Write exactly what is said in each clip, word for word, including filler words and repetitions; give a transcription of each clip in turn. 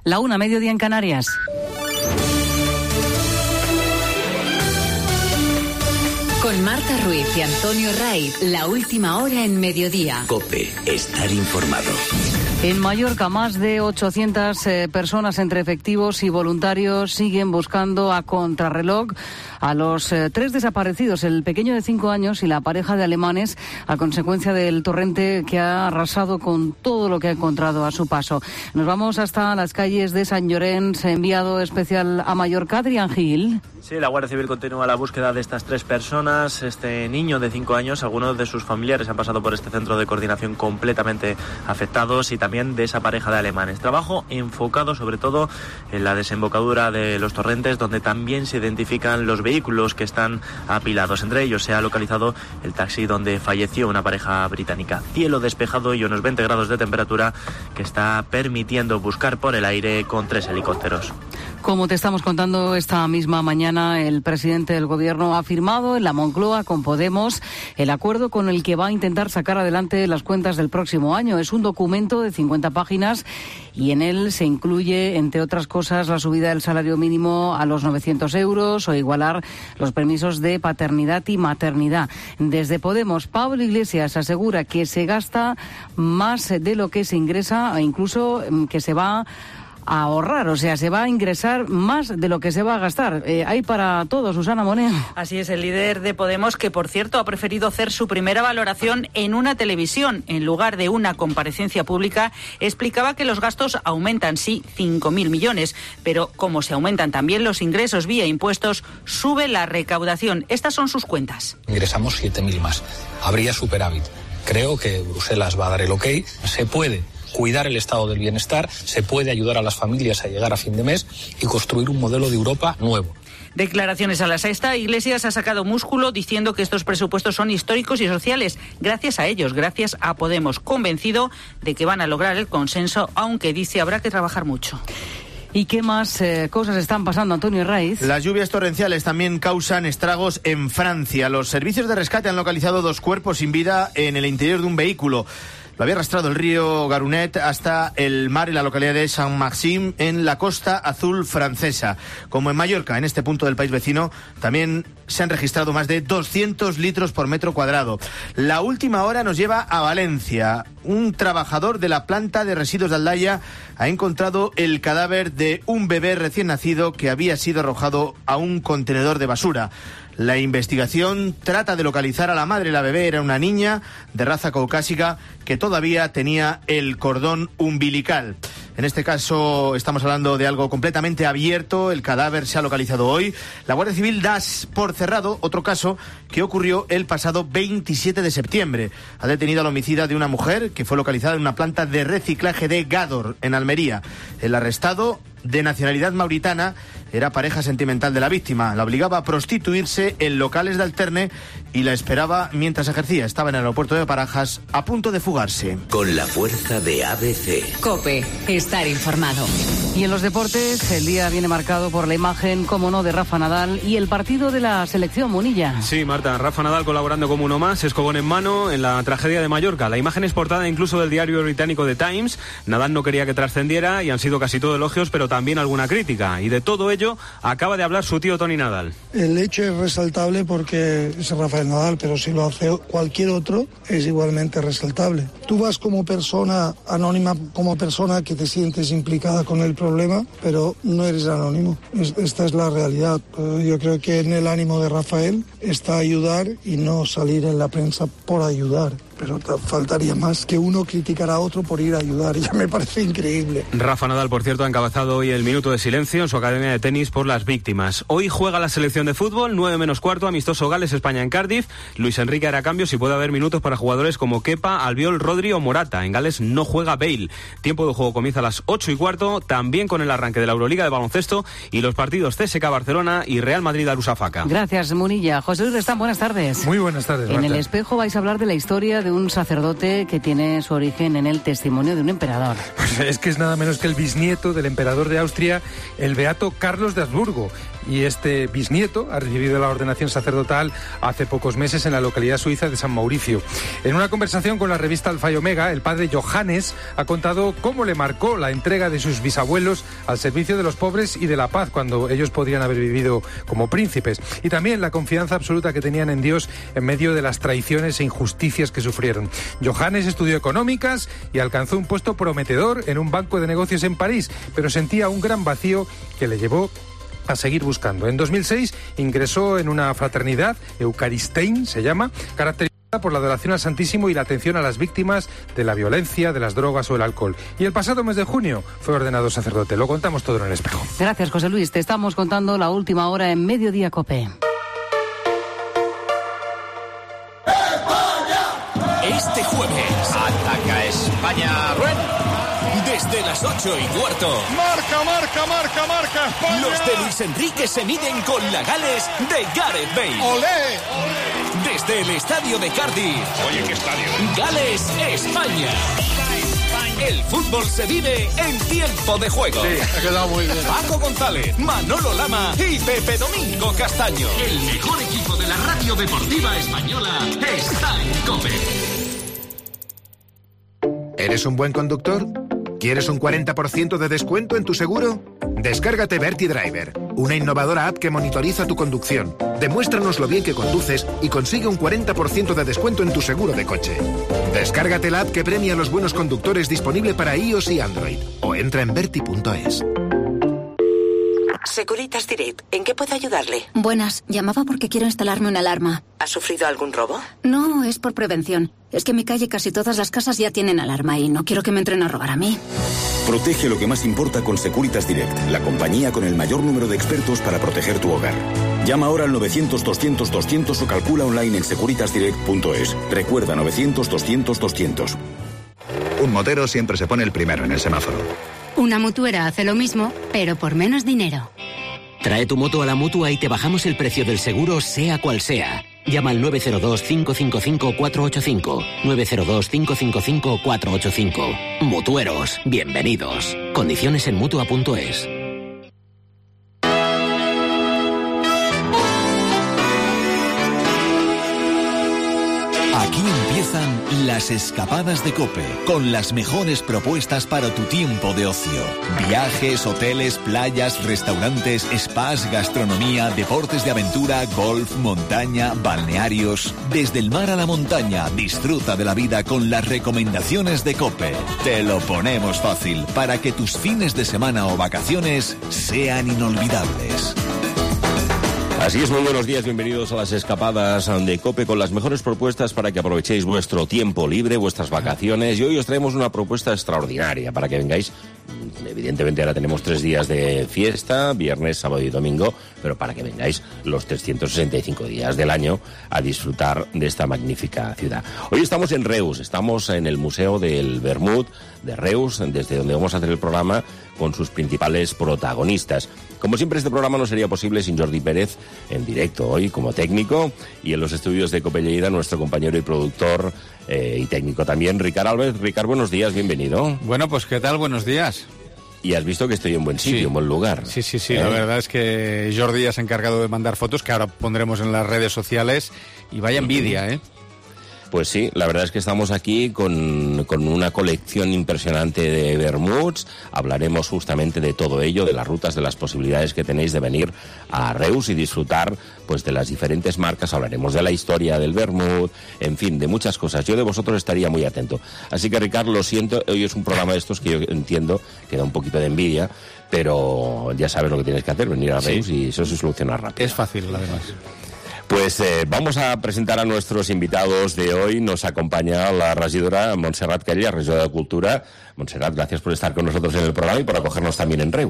La una, mediodía en Canarias. Con Marta Ruiz y Antonio Raiz, la última hora en mediodía. COPE, estar informado. En Mallorca, más de ochocientas eh, personas entre efectivos y voluntarios siguen buscando a contrarreloj a los eh, tres desaparecidos, el pequeño de cinco años y la pareja de alemanes, a consecuencia del torrente que ha arrasado con todo lo que ha encontrado a su paso. Nos vamos hasta las calles de Sant Llorenç, enviado especial a Mallorca, Adrián Gil. Sí, la Guardia Civil continúa la búsqueda de estas tres personas. Este niño de cinco años, algunos de sus familiares han pasado por este centro de coordinación completamente afectados, y también de esa pareja de alemanes. Trabajo enfocado sobre todo en la desembocadura de los torrentes, donde también se identifican los vehículos que están apilados. Entre ellos se ha localizado el taxi donde falleció una pareja británica. Cielo despejado y unos veinte grados de temperatura que está permitiendo buscar por el aire con tres helicópteros. Como te estamos contando esta misma mañana, el presidente del Gobierno ha firmado en la Moncloa con Podemos el acuerdo con el que va a intentar sacar adelante las cuentas del próximo año. Es un documento de cincuenta páginas y en él se incluye, entre otras cosas, la subida del salario mínimo a los novecientos euros o igualar los permisos de paternidad y maternidad. Desde Podemos, Pablo Iglesias asegura que se gasta más de lo que se ingresa e incluso que se va a ahorrar, o sea, se va a ingresar más de lo que se va a gastar. Eh, hay para todo, Susana Moneo. Así es, el líder de Podemos, que por cierto ha preferido hacer su primera valoración en una televisión en lugar de una comparecencia pública, explicaba que los gastos aumentan, sí, cinco mil millones, pero como se aumentan también los ingresos vía impuestos, sube la recaudación. Estas son sus cuentas. Ingresamos siete mil más. Habría superávit. Creo que Bruselas va a dar el ok. Se puede cuidar el estado del bienestar, se puede ayudar a las familias a llegar a fin de mes y construir un modelo de Europa nuevo. Declaraciones a La Sexta. Iglesias ha sacado músculo diciendo que estos presupuestos son históricos y sociales. Gracias a ellos, gracias a Podemos, convencido de que van a lograr el consenso, aunque dice habrá que trabajar mucho. ¿Y qué más eh, cosas están pasando, Antonio Raiz? Las lluvias torrenciales también causan estragos en Francia. Los servicios de rescate han localizado dos cuerpos sin vida en el interior de un vehículo. Lo había arrastrado el río Garonnet hasta el mar en la localidad de Saint-Maxime, en la Costa Azul francesa. Como en Mallorca, en este punto del país vecino, también se han registrado más de doscientos litros por metro cuadrado. La última hora nos lleva a Valencia. Un trabajador de la planta de residuos de Aldaya ha encontrado el cadáver de un bebé recién nacido que había sido arrojado a un contenedor de basura. La investigación trata de localizar a la madre. La bebé era una niña de raza caucásica que todavía tenía el cordón umbilical. En este caso estamos hablando de algo completamente abierto. El cadáver se ha localizado hoy. La Guardia Civil da por cerrado otro caso que ocurrió el pasado veintisiete de septiembre. Ha detenido al homicida de una mujer que fue localizada en una planta de reciclaje de Gádor, en Almería. El arrestado, de nacionalidad mauritana, era pareja sentimental de la víctima. La obligaba a prostituirse en locales de alterne y la esperaba mientras ejercía. Estaba en el aeropuerto de Barajas a punto de fugarse. Con la fuerza de A B C. COPE, estar informado. Y en los deportes, el día viene marcado por la imagen, como no, de Rafa Nadal y el partido de la selección, Munilla. Sí, Marta, Rafa Nadal colaborando como uno más, escobón en mano en la tragedia de Mallorca. La imagen es portada incluso del diario británico The Times. Nadal no quería que trascendiera y han sido casi todo elogios, pero también alguna crítica. Y de todo ello acaba de hablar su tío Tony Nadal. El hecho es resaltable porque es Rafael Nadal, pero si lo hace cualquier otro es igualmente resaltable. Tú vas como persona anónima, como persona que te sientes implicada con el problema, pero no eres anónimo. Es, esta es la realidad. Yo creo que en el ánimo de Rafael está ayudar y no salir en la prensa por ayudar. Pero faltaría más que uno criticar a otro por ir a ayudar. Ya me parece increíble. Rafa Nadal, por cierto, ha encabezado hoy el minuto de silencio en su academia de tenis por las víctimas. Hoy juega la selección de fútbol, nueve menos cuarto, amistoso Gales-España en Cardiff. Luis Enrique hará cambios y puede haber minutos para jugadores como Kepa, Albiol, Rodri o Morata. En Gales no juega Bale. Tiempo de juego comienza a las ocho y cuarto, también con el arranque de la Euroliga de baloncesto y los partidos C S K Barcelona y Real Madrid-Darussafaka. Gracias, Munilla. José Luis Restán, buenas tardes. Muy buenas tardes, En Marta. El Espejo vais a hablar de la historia de un sacerdote que tiene su origen en el testimonio de un emperador. Pues es que es nada menos que el bisnieto del emperador de Austria, el beato Carlos de Habsburgo. Y este bisnieto ha recibido la ordenación sacerdotal hace pocos meses en la localidad suiza de San Mauricio. En una conversación con la revista Alfa y Omega, el padre Johannes ha contado cómo le marcó la entrega de sus bisabuelos al servicio de los pobres y de la paz, cuando ellos podrían haber vivido como príncipes. Y también la confianza absoluta que tenían en Dios en medio de las traiciones e injusticias que sufrieron. Johannes estudió económicas y alcanzó un puesto prometedor en un banco de negocios en París, pero sentía un gran vacío que le llevó a seguir buscando. En dos mil seis ingresó en una fraternidad, Eucaristein se llama, caracterizada por la adoración al Santísimo y la atención a las víctimas de la violencia, de las drogas o el alcohol. Y el pasado mes de junio fue ordenado sacerdote. Lo contamos todo en El Espejo. Gracias, José Luis. Te estamos contando la última hora en Mediodía COPE. Este jueves ataca España, Ruen. Desde las ocho y cuarto. Marca, marca, marca, marca, España. Los de Luis Enrique se miden con la Gales de Gareth Bale. ¡Olé! ¡Olé! Desde el estadio de Cardiff. Oye, ¿qué estadio? Gales, España. El fútbol se vive en tiempo de juego. Sí, ha quedado muy bien. Paco González, Manolo Lama y Pepe Domingo Castaño. El mejor equipo de la radio deportiva española está en COPE. ¿Eres un buen conductor? ¿Quieres un cuarenta por ciento de descuento en tu seguro? Descárgate Verti Driver, una innovadora app que monitoriza tu conducción. Demuéstranos lo bien que conduces y consigue un cuarenta por ciento de descuento en tu seguro de coche. Descárgate la app que premia a los buenos conductores, disponible para iOS y Android. O entra en verti punto es. Securitas Direct, ¿en qué puedo ayudarle? Buenas, llamaba porque quiero instalarme una alarma. ¿Ha sufrido algún robo? No, es por prevención. Es que en mi calle casi todas las casas ya tienen alarma y no quiero que me entren a robar a mí. Protege lo que más importa con Securitas Direct, la compañía con el mayor número de expertos para proteger tu hogar. Llama ahora al novecientos doscientos doscientos o calcula online en securitas direct punto es. Recuerda, novecientos doscientos doscientos. Un motero siempre se pone el primero en el semáforo. Una mutuera hace lo mismo, pero por menos dinero. Trae tu moto a la Mutua y te bajamos el precio del seguro, sea cual sea. Llama al nueve cero dos, cinco cinco cinco, cuatro ocho cinco. nueve cero dos, cinco cinco cinco, cuatro ocho cinco. Mutueros, bienvenidos. Condiciones en mutua punto es. Aquí empiezan las escapadas de COPE, con las mejores propuestas para tu tiempo de ocio. Viajes, hoteles, playas, restaurantes, spas, gastronomía, deportes de aventura, golf, montaña, balnearios. Desde el mar a la montaña, disfruta de la vida con las recomendaciones de COPE. Te lo ponemos fácil para que tus fines de semana o vacaciones sean inolvidables. Así es, muy buenos días, bienvenidos a las escapadas de COPE con las mejores propuestas para que aprovechéis vuestro tiempo libre, vuestras vacaciones, y hoy os traemos una propuesta extraordinaria para que vengáis. Evidentemente ahora tenemos tres días de fiesta, viernes, sábado y domingo, pero para que vengáis los trescientos sesenta y cinco días del año a disfrutar de esta magnífica ciudad. Hoy estamos en Reus, estamos en el Museo del Vermut de Reus, desde donde vamos a hacer el programa con sus principales protagonistas. Como siempre, este programa no sería posible sin Jordi Pérez en directo hoy como técnico, y en los estudios de COPE Lleida nuestro compañero y productor eh, y técnico también, Ricard Álvarez. Ricard, buenos días, bienvenido. Bueno, pues ¿qué tal? Buenos días. Y has visto que estoy en buen sitio, sí. en buen lugar. Sí, sí, sí. ¿Eh? La verdad es que Jordi ya se ha encargado de mandar fotos que ahora pondremos en las redes sociales, y vaya envidia, ¿eh? Pues sí, la verdad es que estamos aquí con, con una colección impresionante de vermuts. Hablaremos justamente de todo ello, de las rutas, de las posibilidades que tenéis de venir a Reus y disfrutar pues de las diferentes marcas. Hablaremos de la historia del vermut, en fin, de muchas cosas. Yo de vosotros estaría muy atento. Así que, Ricardo, lo siento, hoy es un programa de estos que yo entiendo que da un poquito de envidia, pero ya sabes lo que tienes que hacer, venir a Reus, sí, y eso se soluciona rápido. Es fácil, además. Pues eh, vamos a presentar a nuestros invitados de hoy. Nos acompaña la regidora Montserrat Calle, regidora de Cultura. Montserrat, gracias por estar con nosotros en el programa y por acogernos también en Reus.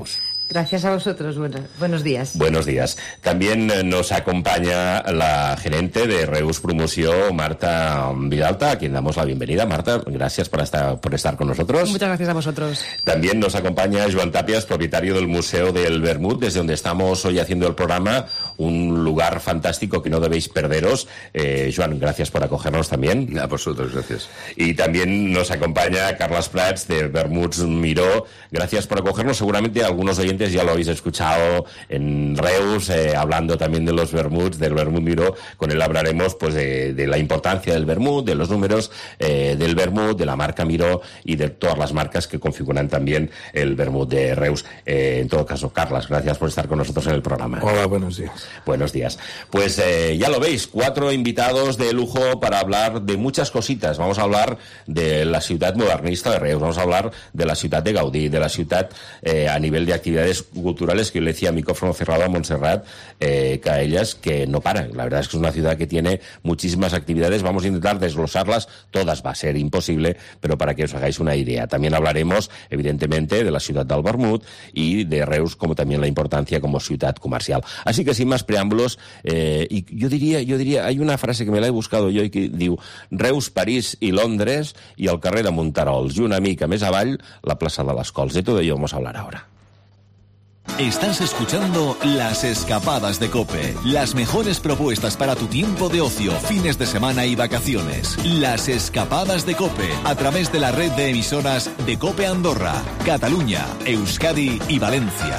Gracias a vosotros. Bueno, buenos días. Buenos días. También nos acompaña la gerente de Reus Promoció, Marta Vidalta, a quien damos la bienvenida. Marta, gracias por estar, por estar con nosotros. Muchas gracias a vosotros. También nos acompaña Joan Tapias, propietario del Museo del Vermut, desde donde estamos hoy haciendo el programa, un lugar fantástico que no debéis perderos. Eh, Joan, gracias por acogernos también. A vosotros, gracias. Y también nos acompaña Carles Prats, de Vermuts Miró. Gracias por acogernos. Seguramente algunos oyentes ya lo habéis escuchado en Reus, eh, hablando también de los vermuts, del vermut Miró. Con él hablaremos pues de, de la importancia del vermut, de los números eh, del vermut, de la marca Miró y de todas las marcas que configuran también el vermut de Reus. Eh, en todo caso, Carles, gracias por estar con nosotros en el programa. Hola, buenos días. Buenos días. Pues eh, ya lo veis, cuatro invitados de lujo para hablar de muchas cositas. Vamos a hablar de la ciudad modernista de Reus, vamos a hablar de la ciudad de Gaudí, de la ciudad eh, a nivel de actividades culturales, que yo le decía a micrófono cerrado a Montserrat eh, Caellas, que no paran. La verdad es que es una ciudad que tiene muchísimas actividades. Vamos a intentar desglosarlas todas, va a ser imposible, pero para que os hagáis una idea. También hablaremos, evidentemente, de la ciudad del Vermut y de Reus, como también la importancia como ciudad comercial. Así que sin más preámbulos, eh, y yo diría, yo diría, hay una frase que me la he buscado yo y que diu Reus, París y Londres y el carrer de Montarols y una mica més avall la plaza de les Cols. De todo ello vamos a hablar ahora. Estás escuchando Las Escapadas de COPE. Las mejores propuestas para tu tiempo de ocio, fines de semana y vacaciones. Las Escapadas de COPE, a través de la red de emisoras de COPE Andorra, Cataluña, Euskadi y Valencia.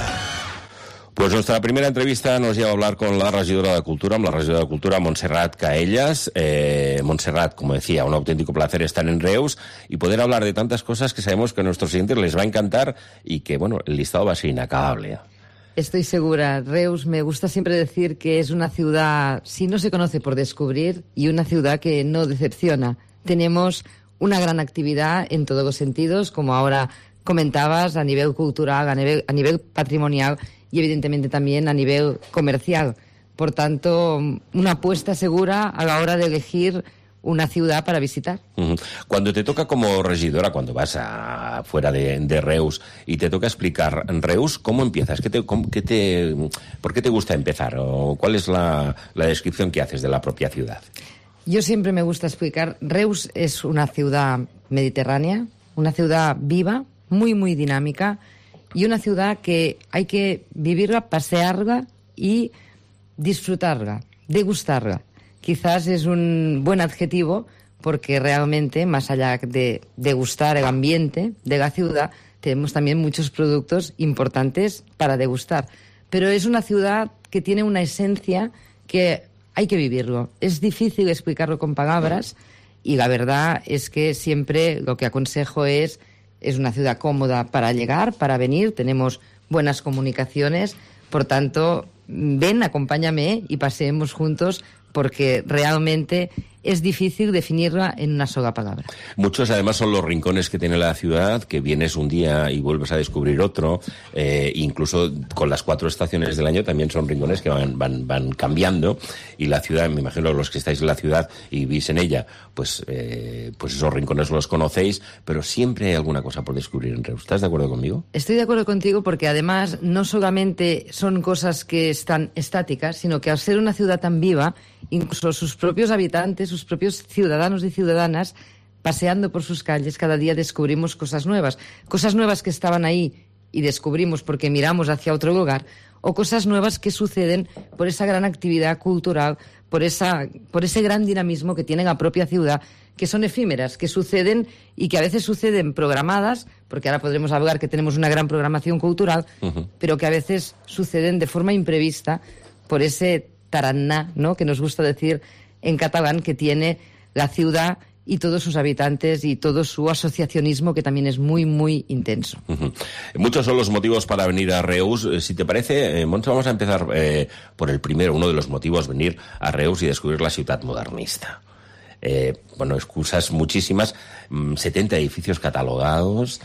Pues nuestra primera entrevista nos lleva a hablar con la regidora de Cultura, amb la regidora de Cultura, Montserrat Caellas. Eh, Montserrat, como decía, un auténtico placer estar en Reus y poder hablar de tantas cosas que sabemos que a nuestros siguientes les va a encantar y que, bueno, el listado va a ser inacabable. Estoy segura. Reus, me gusta siempre decir que es una ciudad, si no se conoce, por descubrir, y una ciudad que no decepciona. Tenemos una gran actividad en todos los sentidos, como ahora comentabas, a nivel cultural, a nivel, a nivel patrimonial y evidentemente también a nivel comercial. Por tanto, una apuesta segura a la hora de elegir una ciudad para visitar. Uh-huh. Cuando te toca como regidora, cuando vas a, fuera de, de Reus y te toca explicar Reus, ¿cómo empiezas? ¿Qué te, cómo, qué te, ¿Por qué te gusta empezar? ¿O cuál es la, la descripción que haces de la propia ciudad? Yo siempre me gusta explicar. Reus es una ciudad mediterránea, una ciudad viva, muy, muy dinámica, y una ciudad que hay que vivirla, pasearla y disfrutarla, degustarla. Quizás es un buen adjetivo porque realmente, más allá de degustar el ambiente de la ciudad, tenemos también muchos productos importantes para degustar. Pero es una ciudad que tiene una esencia que hay que vivirlo. Es difícil explicarlo con palabras y la verdad es que siempre lo que aconsejo es Es una ciudad cómoda para llegar, para venir, tenemos buenas comunicaciones, por tanto, ven, acompáñame y paseemos juntos porque realmente es difícil definirla en una sola palabra. Muchos además son los rincones que tiene la ciudad, que vienes un día y vuelves a descubrir otro, eh, incluso con las cuatro estaciones del año también son rincones que van, van, van cambiando, y la ciudad, me imagino los que estáis en la ciudad y vivís en ella, pues, eh, pues esos rincones los conocéis, pero siempre hay alguna cosa por descubrir en Reus. ¿Estás de acuerdo conmigo? Estoy de acuerdo contigo porque además no solamente son cosas que están estáticas, sino que al ser una ciudad tan viva, incluso sus propios habitantes, sus propios ciudadanos y ciudadanas, paseando por sus calles, cada día descubrimos cosas nuevas. Cosas nuevas que estaban ahí y descubrimos porque miramos hacia otro lugar, o cosas nuevas que suceden por esa gran actividad cultural, por, esa, por ese gran dinamismo que tiene la propia ciudad, que son efímeras, que suceden y que a veces suceden programadas, porque ahora podremos hablar que tenemos una gran programación cultural, uh-huh. pero que a veces suceden de forma imprevista por ese tarannà, ¿no?, que nos gusta decir en catalán, que tiene la ciudad y todos sus habitantes y todo su asociacionismo, que también es muy, muy intenso. Uh-huh. Muchos son los motivos para venir a Reus. Si te parece, eh, Montse, vamos a empezar eh, por el primero, uno de los motivos, venir a Reus y descubrir la ciudad modernista. Eh, bueno, excusas muchísimas, setenta edificios catalogados,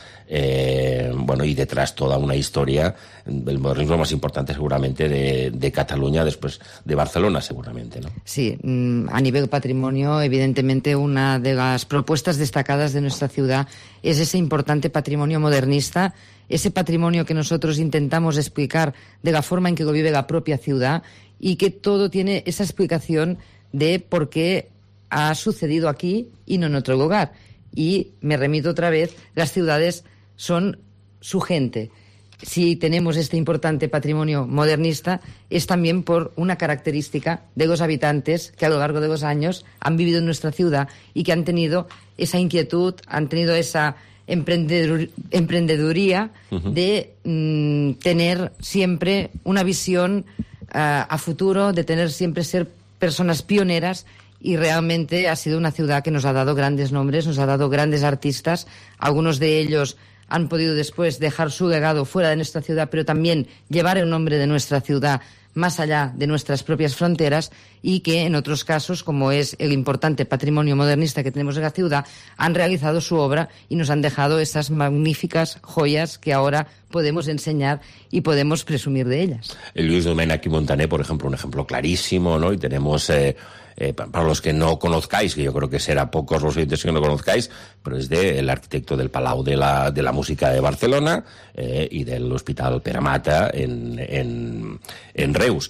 eh, bueno, y detrás toda una historia, el modernismo más importante seguramente de, de Cataluña, después de Barcelona seguramente, ¿no? Sí, a nivel patrimonio, evidentemente una de las propuestas destacadas de nuestra ciudad es ese importante patrimonio modernista ese patrimonio que nosotros intentamos explicar de la forma en que lo vive la propia ciudad, y que todo tiene esa explicación de por qué ha sucedido aquí y no en otro lugar. Y me remito otra vez, las ciudades son su gente. Si tenemos este importante patrimonio modernista, es también por una característica de los habitantes que a lo largo de los años han vivido en nuestra ciudad y que han tenido esa inquietud, han tenido esa emprendedur- emprendeduría uh-huh. de mm, tener siempre una visión uh, a futuro, de tener siempre ser personas pioneras. Y realmente ha sido una ciudad que nos ha dado grandes nombres, nos ha dado grandes artistas. Algunos de ellos han podido después dejar su legado fuera de nuestra ciudad, pero también llevar el nombre de nuestra ciudad más allá de nuestras propias fronteras, y que en otros casos, como es el importante patrimonio modernista que tenemos en la ciudad, han realizado su obra y nos han dejado esas magníficas joyas que ahora podemos enseñar y podemos presumir de ellas. El Luis Domènech i Montaner, por ejemplo, un ejemplo clarísimo, ¿no? Y tenemos... Eh... Eh, para los que no conozcáis, que yo creo que será pocos los oyentes que no conozcáis, pero es de el arquitecto del Palau de la, de la Música de Barcelona eh, y del Hospital Pere Mata en, en, en Reus.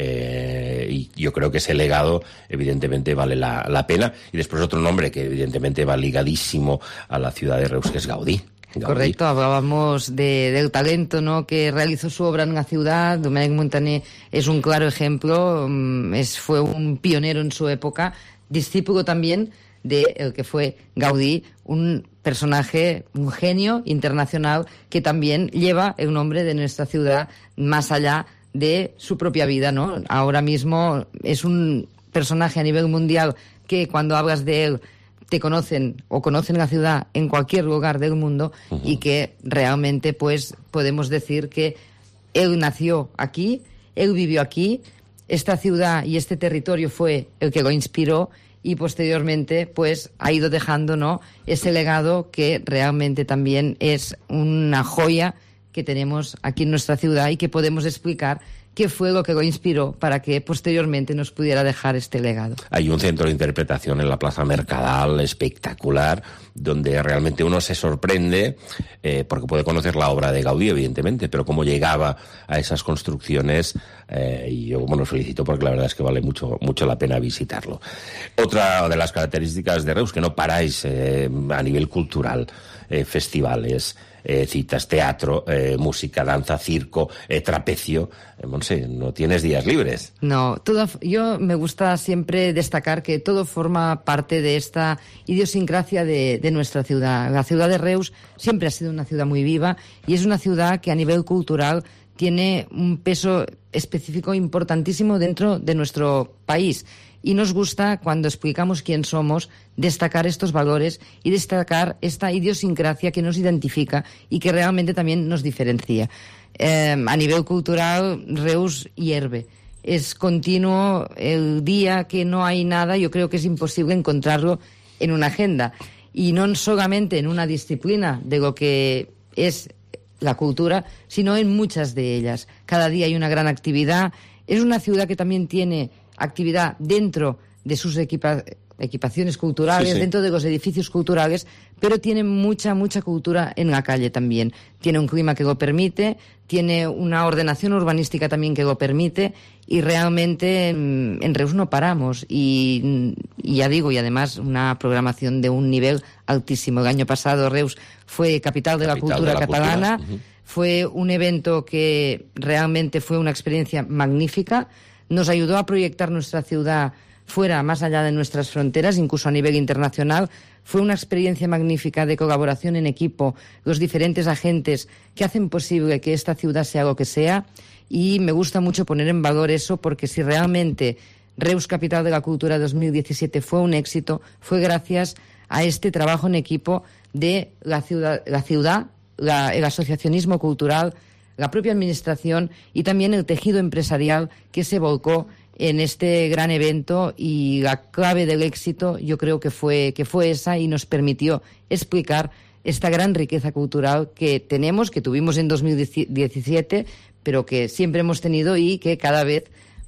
Eh, y yo creo que ese legado evidentemente vale la, la pena. Y después otro nombre que evidentemente va ligadísimo a la ciudad de Reus, que es Gaudí. Gaudí. Correcto, hablábamos de, del talento, ¿no?, que realizó su obra en la ciudad. Domènech Montaner es un claro ejemplo, es, fue un pionero en su época, discípulo también de el que fue Gaudí, un personaje, un genio internacional que también lleva el nombre de nuestra ciudad más allá de su propia vida, ¿no? Ahora mismo es un personaje a nivel mundial que cuando hablas de él te conocen o conocen la ciudad en cualquier lugar del mundo, uh-huh. y que realmente pues podemos decir que él nació aquí, él vivió aquí, esta ciudad y este territorio fue el que lo inspiró, y posteriormente pues ha ido dejando, ¿no?, ese legado que realmente también es una joya que tenemos aquí en nuestra ciudad y que podemos explicar qué fue lo que lo inspiró para que posteriormente nos pudiera dejar este legado. Hay un centro de interpretación en la Plaza Mercadal espectacular, donde realmente uno se sorprende, eh, porque puede conocer la obra de Gaudí, evidentemente, pero cómo llegaba a esas construcciones, eh, y yo, bueno, os felicito porque la verdad es que vale mucho, mucho la pena visitarlo. Otra de las características de Reus, que no paráis eh, a nivel cultural, eh, festivales, Eh, citas, teatro, eh, música, danza, circo, eh, trapecio. Eh, Monse, no tienes días libres. No, todo, yo me gusta siempre destacar que todo forma parte de esta idiosincrasia de, de nuestra ciudad. La ciudad de Reus siempre ha sido una ciudad muy viva y es una ciudad que a nivel cultural tiene un peso específico importantísimo dentro de nuestro país. Y nos gusta, cuando explicamos quién somos, destacar estos valores y destacar esta idiosincrasia que nos identifica y que realmente también nos diferencia. Eh, a nivel cultural, Reus hierve. Es continuo, el día que no hay nada, yo creo que es imposible encontrarlo en una agenda. Y no solamente en una disciplina de lo que es la cultura, sino en muchas de ellas. Cada día hay una gran actividad. Es una ciudad que también tiene actividad dentro de sus equipa- equipaciones culturales, sí, sí. dentro de los edificios culturales, pero tiene mucha, mucha cultura en la calle también. Tiene un clima que lo permite, tiene una ordenación urbanística también que lo permite, y realmente en, en Reus no paramos. Y, y ya digo, y además una programación de un nivel altísimo. El año pasado Reus fue capital de capital la cultura de la catalana, cultura. Uh-huh. Fue un evento que realmente fue una experiencia magnífica. Nos ayudó a proyectar nuestra ciudad fuera, más allá de nuestras fronteras, incluso a nivel internacional. Fue una experiencia magnífica de colaboración en equipo, los diferentes agentes que hacen posible que esta ciudad sea lo que sea, y me gusta mucho poner en valor eso, porque si realmente Reus Capital de la Cultura dos mil diecisiete fue un éxito, fue gracias a este trabajo en equipo de la ciudad, la ciudad, la, el asociacionismo cultural, la propia administración y también el tejido empresarial que se volcó en este gran evento, y la clave del éxito yo creo que fue, que fue esa, y nos permitió explicar esta gran riqueza cultural que tenemos, que tuvimos en dos mil diecisiete, pero que siempre hemos tenido y que cada vez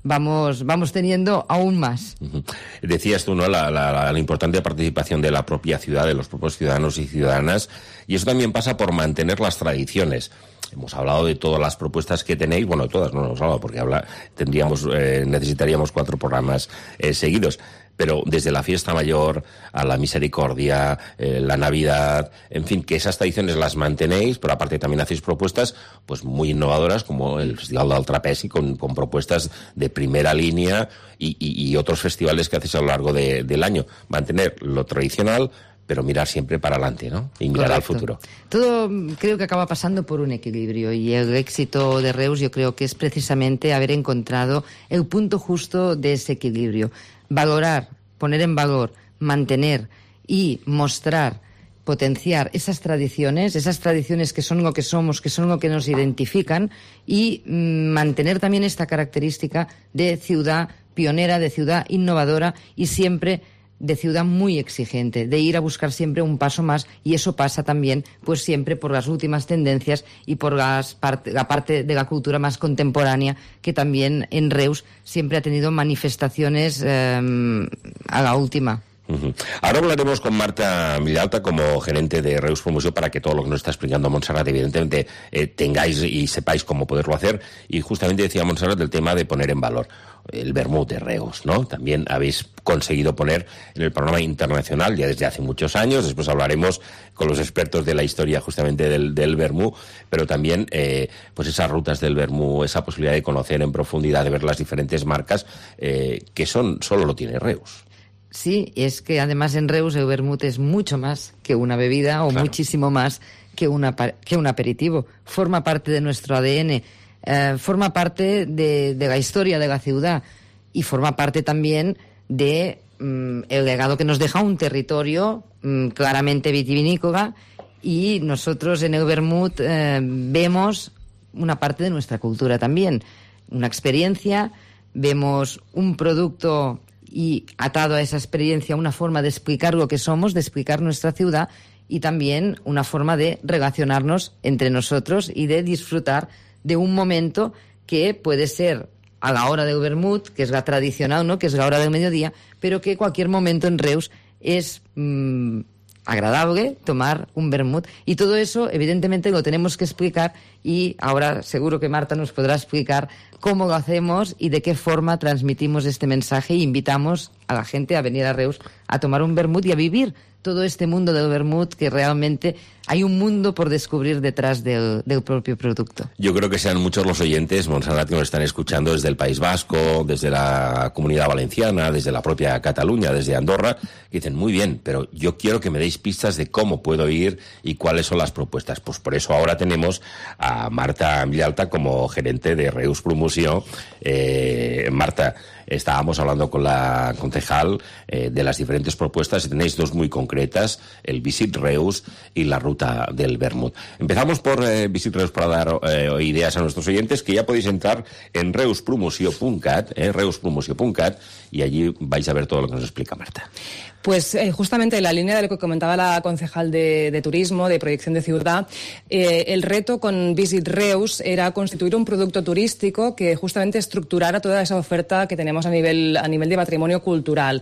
vamos, vamos teniendo aún más. Uh-huh. Decías tú, ¿no?, la, la, la importante participación de la propia ciudad, de los propios ciudadanos y ciudadanas, y eso también pasa por mantener las tradiciones. Hemos hablado de todas las propuestas que tenéis, bueno, todas no hemos hablado porque habla, tendríamos, eh, necesitaríamos cuatro programas eh, seguidos, pero desde la fiesta mayor a la misericordia, eh, la Navidad, en fin, que esas tradiciones las mantenéis, pero aparte también hacéis propuestas pues muy innovadoras, como el Festival del Trapezi, con, con propuestas de primera línea y, y, y otros festivales que hacéis a lo largo de, del año. Mantener lo tradicional, pero mirar siempre para adelante, ¿no? Y mirar Correcto. al futuro. Todo creo que acaba pasando por un equilibrio, y el éxito de Reus yo creo que es precisamente haber encontrado el punto justo de ese equilibrio. Valorar, poner en valor, mantener y mostrar, potenciar esas tradiciones, esas tradiciones que son lo que somos, que son lo que nos identifican, y mm, mantener también esta característica de ciudad pionera, de ciudad innovadora y siempre de ciudad muy exigente, de ir a buscar siempre un paso más, y eso pasa también pues siempre por las últimas tendencias y por las part- la parte de la cultura más contemporánea, que también en Reus siempre ha tenido manifestaciones eh, a la última. Uh-huh. Ahora hablaremos con Marta Villalta como gerente de Reus Promoció, para que todo lo que nos está explicando Montserrat evidentemente eh, tengáis y sepáis cómo poderlo hacer, y justamente decía Montserrat del tema de poner en valor el vermut de Reus, ¿no? También habéis conseguido poner en el panorama internacional ya desde hace muchos años. Después hablaremos con los expertos de la historia justamente del, del vermú, pero también eh, pues esas rutas del vermú, esa posibilidad de conocer en profundidad, de ver las diferentes marcas eh, que son solo lo tiene Reus. Sí, es que además en Reus el vermut es mucho más que una bebida, o claro, muchísimo más que, una, que un aperitivo. Forma parte de nuestro A D N, eh, forma parte de, de la historia de la ciudad, y forma parte también de mm, el legado que nos deja un territorio mm, claramente vitivinícola, y nosotros en el vermut eh, vemos una parte de nuestra cultura también, una experiencia, vemos un producto y atado a esa experiencia una forma de explicar lo que somos, de explicar nuestra ciudad, y también una forma de relacionarnos entre nosotros y de disfrutar de un momento que puede ser a la hora del vermut, que es la tradicional, ¿no?, que es la hora del mediodía, pero que cualquier momento en Reus es mmm, agradable tomar un vermut. Y todo eso, evidentemente, lo tenemos que explicar, y ahora seguro que Marta nos podrá explicar cómo lo hacemos y de qué forma transmitimos este mensaje, y invitamos a la gente a venir a Reus a tomar un vermut y a vivir todo este mundo del vermut, que realmente hay un mundo por descubrir detrás del, del propio producto. Yo creo que sean muchos los oyentes, Montserrat, que nos están escuchando desde el País Vasco, desde la Comunidad Valenciana, desde la propia Cataluña, desde Andorra, que dicen, muy bien, pero yo quiero que me deis pistas de cómo puedo ir y cuáles son las propuestas. Pues por eso ahora tenemos a Marta Villalta como gerente de Reus Promoció. Eh, Marta, estábamos hablando con la concejal eh, de las diferentes propuestas, y tenéis dos muy concretas, el Visit Reus y la ruta del vermut. Empezamos por eh, Visit Reus, para dar eh, ideas a nuestros oyentes, que ya podéis entrar en reuspromoció punto cat, eh, reuspromoció punto cat, y allí vais a ver todo lo que nos explica Marta. Pues eh, justamente en la línea de lo que comentaba la concejal de, de turismo, de proyección de ciudad, eh, el reto con Visit Reus era constituir un producto turístico que justamente estructurara toda esa oferta que tenemos a nivel, a nivel de patrimonio cultural.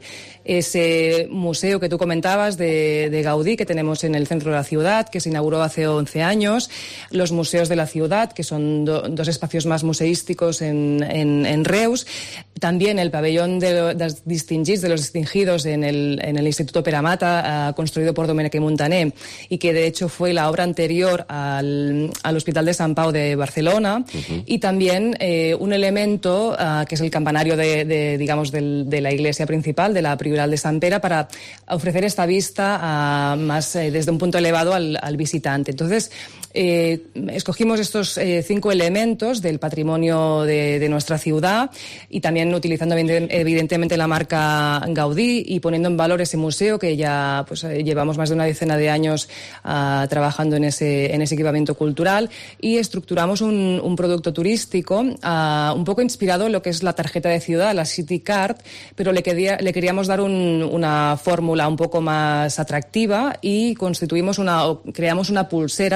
Ese museo que tú comentabas de, de Gaudí, que tenemos en el centro de la ciudad, que se inauguró hace once años, los museos de la ciudad, que son do, dos espacios más museísticos en, en, en Reus, también el pabellón de los distinguits, de los distingidos en el, en el Instituto Peramata, uh, construido por Domènech i Montaner, y que de hecho fue la obra anterior al, al Hospital de Sant Pau de Barcelona, uh-huh. y también eh, un elemento uh, que es el campanario de, de digamos, del, de la iglesia principal, de la Prioral de Sant Pere, para ofrecer esta vista uh, más eh, desde un punto elevado al, al visitante. Entonces, eh, escogimos estos eh, cinco elementos del patrimonio de, de nuestra ciudad, y también utilizando evidentemente la marca Gaudí, y poniendo en valor ese museo que ya pues llevamos más de una decena de años uh, trabajando en ese, en ese equipamiento cultural, y estructuramos un, un producto turístico uh, un poco inspirado en lo que es la tarjeta de ciudad, la City Card, pero le, quería, le queríamos dar un, una fórmula un poco más atractiva, y constituimos una, creamos una pulsera turística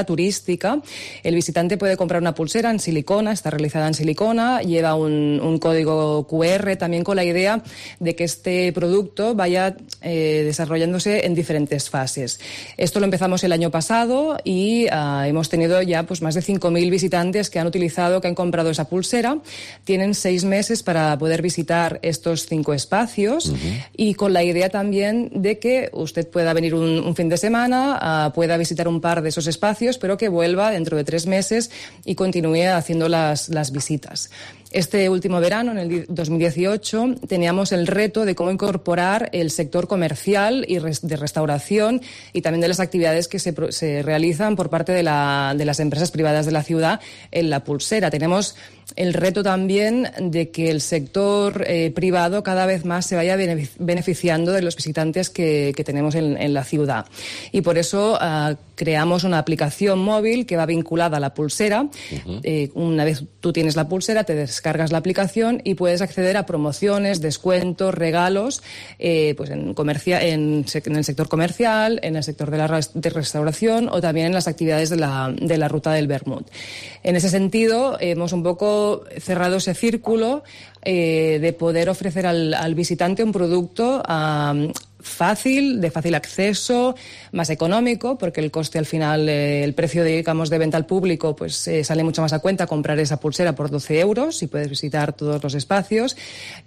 turística. El visitante puede comprar una pulsera en silicona, está realizada en silicona, lleva un, un código cu erre, también con la idea de que este producto vaya eh, desarrollándose en diferentes fases. Esto lo empezamos el año pasado y uh, hemos tenido ya pues más de cinco mil visitantes que han utilizado, que han comprado esa pulsera. Tienen seis meses para poder visitar estos cinco espacios. Uh-huh. Y con la idea también de que usted pueda venir un, un fin de semana, uh, pueda visitar un par de esos espacios, pero que vuelva dentro de tres meses y continúe haciendo las, las visitas. Este último verano, en el dos mil dieciocho, teníamos el reto de cómo incorporar el sector comercial y de restauración y también de las actividades que se, se realizan por parte de, la, de las empresas privadas de la ciudad en la pulsera. Tenemos el reto también de que el sector eh, privado cada vez más se vaya beneficiando de los visitantes que, que tenemos en, en la ciudad. Y por eso uh, creamos una aplicación móvil que va vinculada a la pulsera. Uh-huh. Eh, una vez tú tienes la pulsera, te descargas la aplicación y puedes acceder a promociones, descuentos, regalos eh, pues en, comercia- en, en el sector comercial, en el sector de la res- de restauración o también en las actividades de la, de la ruta del Vermut. En ese sentido, hemos un poco cerrado ese círculo eh, de poder ofrecer al, al visitante un producto um, fácil, de fácil acceso, más económico, porque el coste al final, eh, el precio, digamos, de venta al público, pues eh, sale mucho más a cuenta comprar esa pulsera por doce euros y puedes visitar todos los espacios,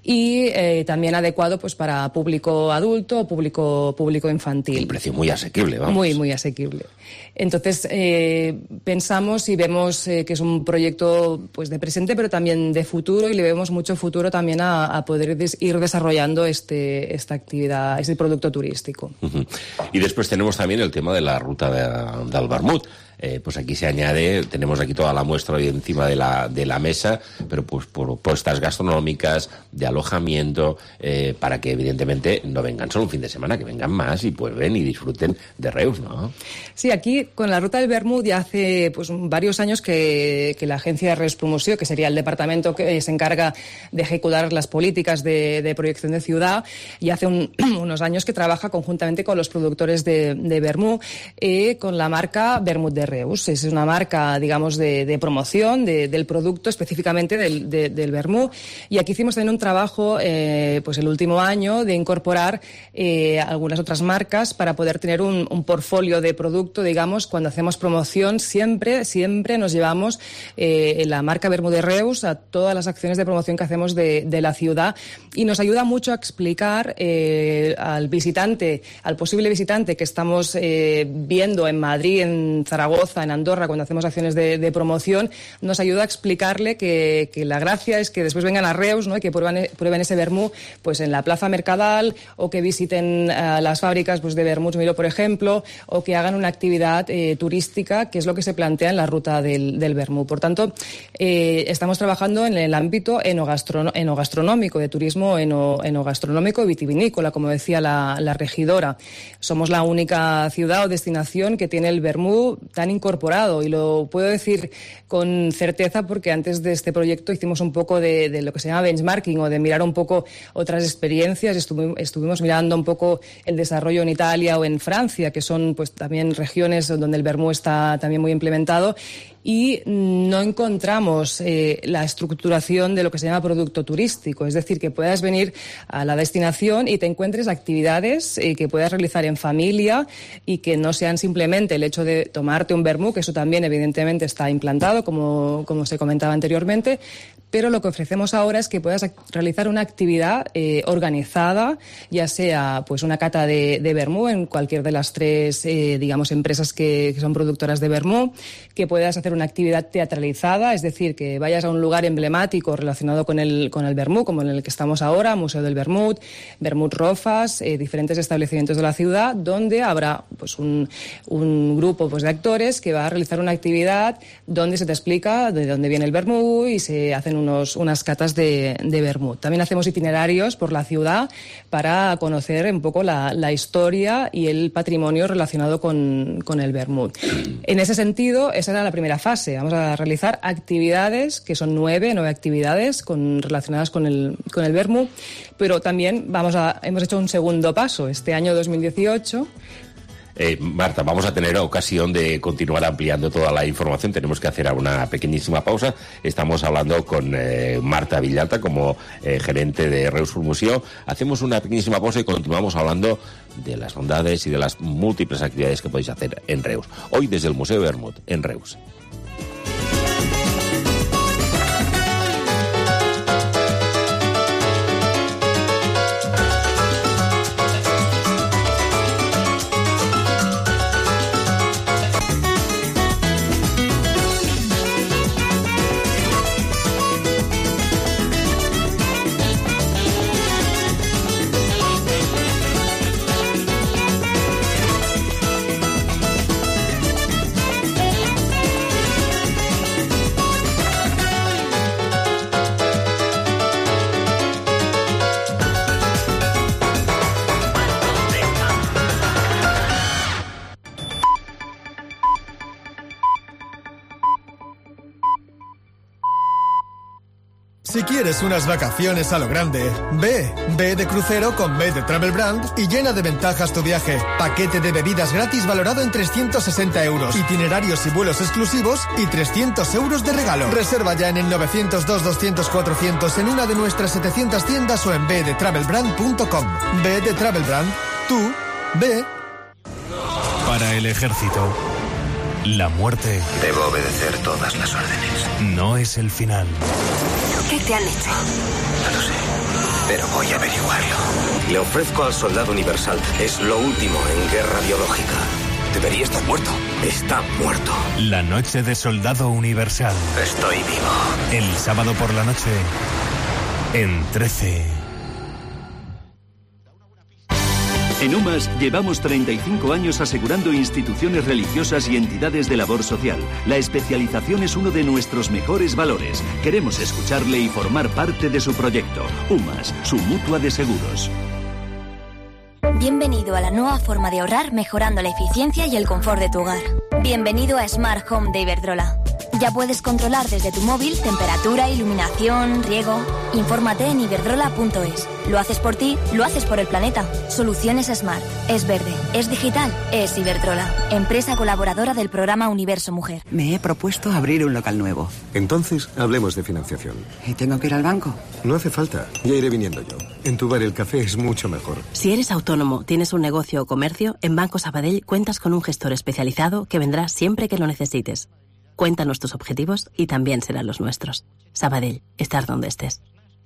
y eh, también adecuado pues para público adulto o público, público infantil. Un precio muy asequible, vamos. Muy, muy asequible. Entonces, eh, pensamos y vemos eh, que es un proyecto pues de presente, pero también de futuro, y le vemos mucho futuro también a, a poder des- ir desarrollando este, esta actividad, este producto turístico. Uh-huh. Y después tenemos también el tema de la ruta de, del Vermut. Eh, pues aquí se añade, tenemos aquí toda la muestra hoy encima de la, de la mesa, pero pues por propuestas gastronómicas, de alojamiento, eh, para que evidentemente no vengan solo un fin de semana, que vengan más y pues ven y disfruten de Reus, ¿no? Sí, aquí con la ruta del Vermut ya hace pues varios años que, que la agencia de Reus Promoció, que sería el departamento que se encarga de ejecutar las políticas de, de proyección de ciudad, y hace un, unos años que trabaja conjuntamente con los productores de, de Vermut, eh, con la marca Vermut de Reus. Es una marca, digamos, de, de promoción de, del producto, específicamente del, de, del Vermut. Y aquí hicimos también un trabajo, eh, pues el último año, de incorporar eh, algunas otras marcas para poder tener un, un portfolio de producto, digamos, cuando hacemos promoción, siempre, siempre nos llevamos eh, la marca Vermut de Reus a todas las acciones de promoción que hacemos de, de la ciudad, y nos ayuda mucho a explicar eh, al visitante, al posible visitante que estamos eh, viendo en Madrid, en Zaragoza, en Andorra, cuando hacemos acciones de, de promoción, nos ayuda a explicarle que, que la gracia es que después vengan a Reus, ¿no? Y que prueben, prueben ese vermut pues en la Plaza Mercadal, o que visiten uh, las fábricas pues de Vermuts Miró, por ejemplo, o que hagan una actividad eh, turística, que es lo que se plantea en la ruta del, del vermut. Por tanto, eh, estamos trabajando en el ámbito enogastrono- enogastronómico, de turismo eno, enogastronómico y vitivinícola, como decía la, la regidora. Somos la única ciudad o destinación que tiene el vermut tan incorporado, y lo puedo decir con certeza porque antes de este proyecto hicimos un poco de, de lo que se llama benchmarking, o de mirar un poco otras experiencias. Estuvi, estuvimos mirando un poco el desarrollo en Italia o en Francia, que son pues también regiones donde el vermut está también muy implementado, y no encontramos eh, la estructuración de lo que se llama producto turístico, es decir, que puedas venir a la destinación y te encuentres actividades eh, que puedas realizar en familia, y que no sean simplemente el hecho de tomarte un vermut, que eso también evidentemente está implantado, como, como se comentaba anteriormente, pero lo que ofrecemos ahora es que puedas realizar una actividad eh, organizada, ya sea pues una cata de, de vermut en cualquier de las tres, eh, digamos, empresas que, que son productoras de vermut, que puedas hacer una actividad teatralizada, es decir, que vayas a un lugar emblemático relacionado con el, con el vermut, como en el que estamos ahora, Museo del Vermut, Vermut Rofas, eh, diferentes establecimientos de la ciudad, donde habrá pues un, un grupo pues de actores que va a realizar una actividad donde se te explica de dónde viene el vermut y se hacen unos, unas catas de, de vermut. También hacemos itinerarios por la ciudad para conocer un poco la, la historia y el patrimonio relacionado con, con el vermut. En ese sentido, esa era la primera fase. Vamos a realizar actividades, que son nueve, nueve actividades con, relacionadas con el, con el vermut, pero también vamos a, hemos hecho un segundo paso. Este año dos mil dieciocho Eh, Marta, vamos a tener ocasión de continuar ampliando toda la información. Tenemos que hacer una pequeñísima pausa. Estamos hablando con eh, Marta Villalta como eh, gerente de Reus Museo. Hacemos una pequeñísima pausa y continuamos hablando de las bondades y de las múltiples actividades que podéis hacer en Reus. Hoy desde el Museo Vermut, en Reus. Si quieres unas vacaciones a lo grande, ve, ve de crucero con B de Travel Brand y llena de ventajas tu viaje. Paquete de bebidas gratis valorado en trescientos sesenta euros, itinerarios y vuelos exclusivos y trescientos euros de regalo. Reserva ya en el novecientos dos, doscientos, cuatrocientos en una de nuestras setecientas tiendas o en b de travel brand punto com. B de Travel Brand, tú, ve. Para el ejército, la muerte... Debo obedecer todas las órdenes. No es el final. ¿Qué te han hecho? No lo sé, pero voy a averiguarlo. Le ofrezco al soldado universal. Es lo último en guerra biológica. Debería estar muerto. Está muerto. La noche de soldado universal. Estoy vivo. El sábado por la noche, en trece. En UMAS llevamos treinta y cinco años asegurando instituciones religiosas y entidades de labor social. La especialización es uno de nuestros mejores valores. Queremos escucharle y formar parte de su proyecto. UMAS, su mutua de seguros. Bienvenido a la nueva forma de ahorrar mejorando la eficiencia y el confort de tu hogar. Bienvenido a Smart Home de Iberdrola. Ya puedes controlar desde tu móvil temperatura, iluminación, riego. Infórmate en iberdrola punto es. Lo haces por ti, lo haces por el planeta. Soluciones Smart. Es verde, es digital, es Iberdrola. Empresa colaboradora del programa Universo Mujer. Me he propuesto abrir un local nuevo. Entonces, hablemos de financiación. ¿Y tengo que ir al banco? No hace falta, ya iré viniendo yo. En tu bar el café es mucho mejor. Si eres autónomo, tienes un negocio o comercio, en Banco Sabadell cuentas con un gestor especializado que vendrá siempre que lo necesites. Cuéntanos tus objetivos y también serán los nuestros. Sabadell, estar donde estés.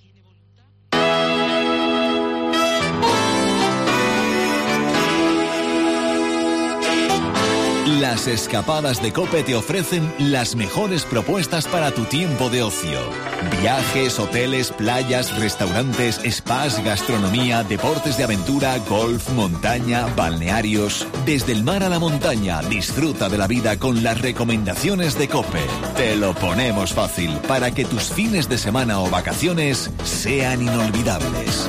Las escapadas de COPE te ofrecen las mejores propuestas para tu tiempo de ocio. Viajes, hoteles, playas, restaurantes, spas, gastronomía, deportes de aventura, golf, montaña, balnearios. Desde el mar a la montaña, disfruta de la vida con las recomendaciones de COPE. Te lo ponemos fácil para que tus fines de semana o vacaciones sean inolvidables.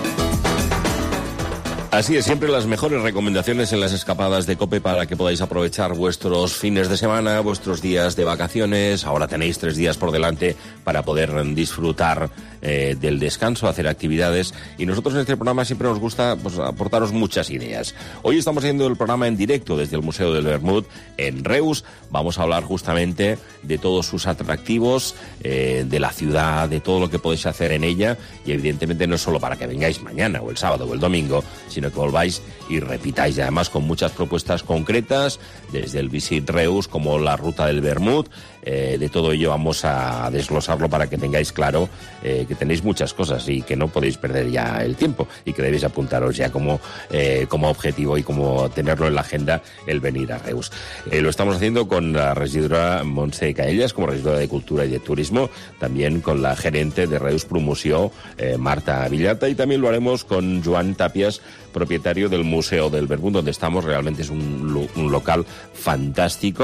Así es, siempre las mejores recomendaciones en las escapadas de COPE para que podáis aprovechar vuestros fines de semana, vuestros días de vacaciones. Ahora tenéis tres días por delante para poder disfrutar eh, del descanso, hacer actividades. Y nosotros en este programa siempre nos gusta pues, aportaros muchas ideas. Hoy estamos haciendo el programa en directo desde el Museo del Vermut en Reus. Vamos a hablar justamente de todos sus atractivos, eh, de la ciudad, de todo lo que podéis hacer en ella. Y evidentemente no es solo para que vengáis mañana o el sábado o el domingo, sino que volváis y repitáis, y además con muchas propuestas concretas, desde el Visit Reus como la Ruta del Vermut. Eh, de todo ello vamos a desglosarlo para que tengáis claro eh, que tenéis muchas cosas y que no podéis perder ya el tiempo y que debéis apuntaros ya como, eh, como objetivo y como tenerlo en la agenda el venir a Reus. Eh, lo estamos haciendo con la regidora Montse Caellas como regidora de Cultura y de Turismo, también con la gerente de Reus Promoció, eh, Marta Villalta, y también lo haremos con Joan Tapias, propietario del Museo del Vermut, donde estamos. Realmente es un, un local fantástico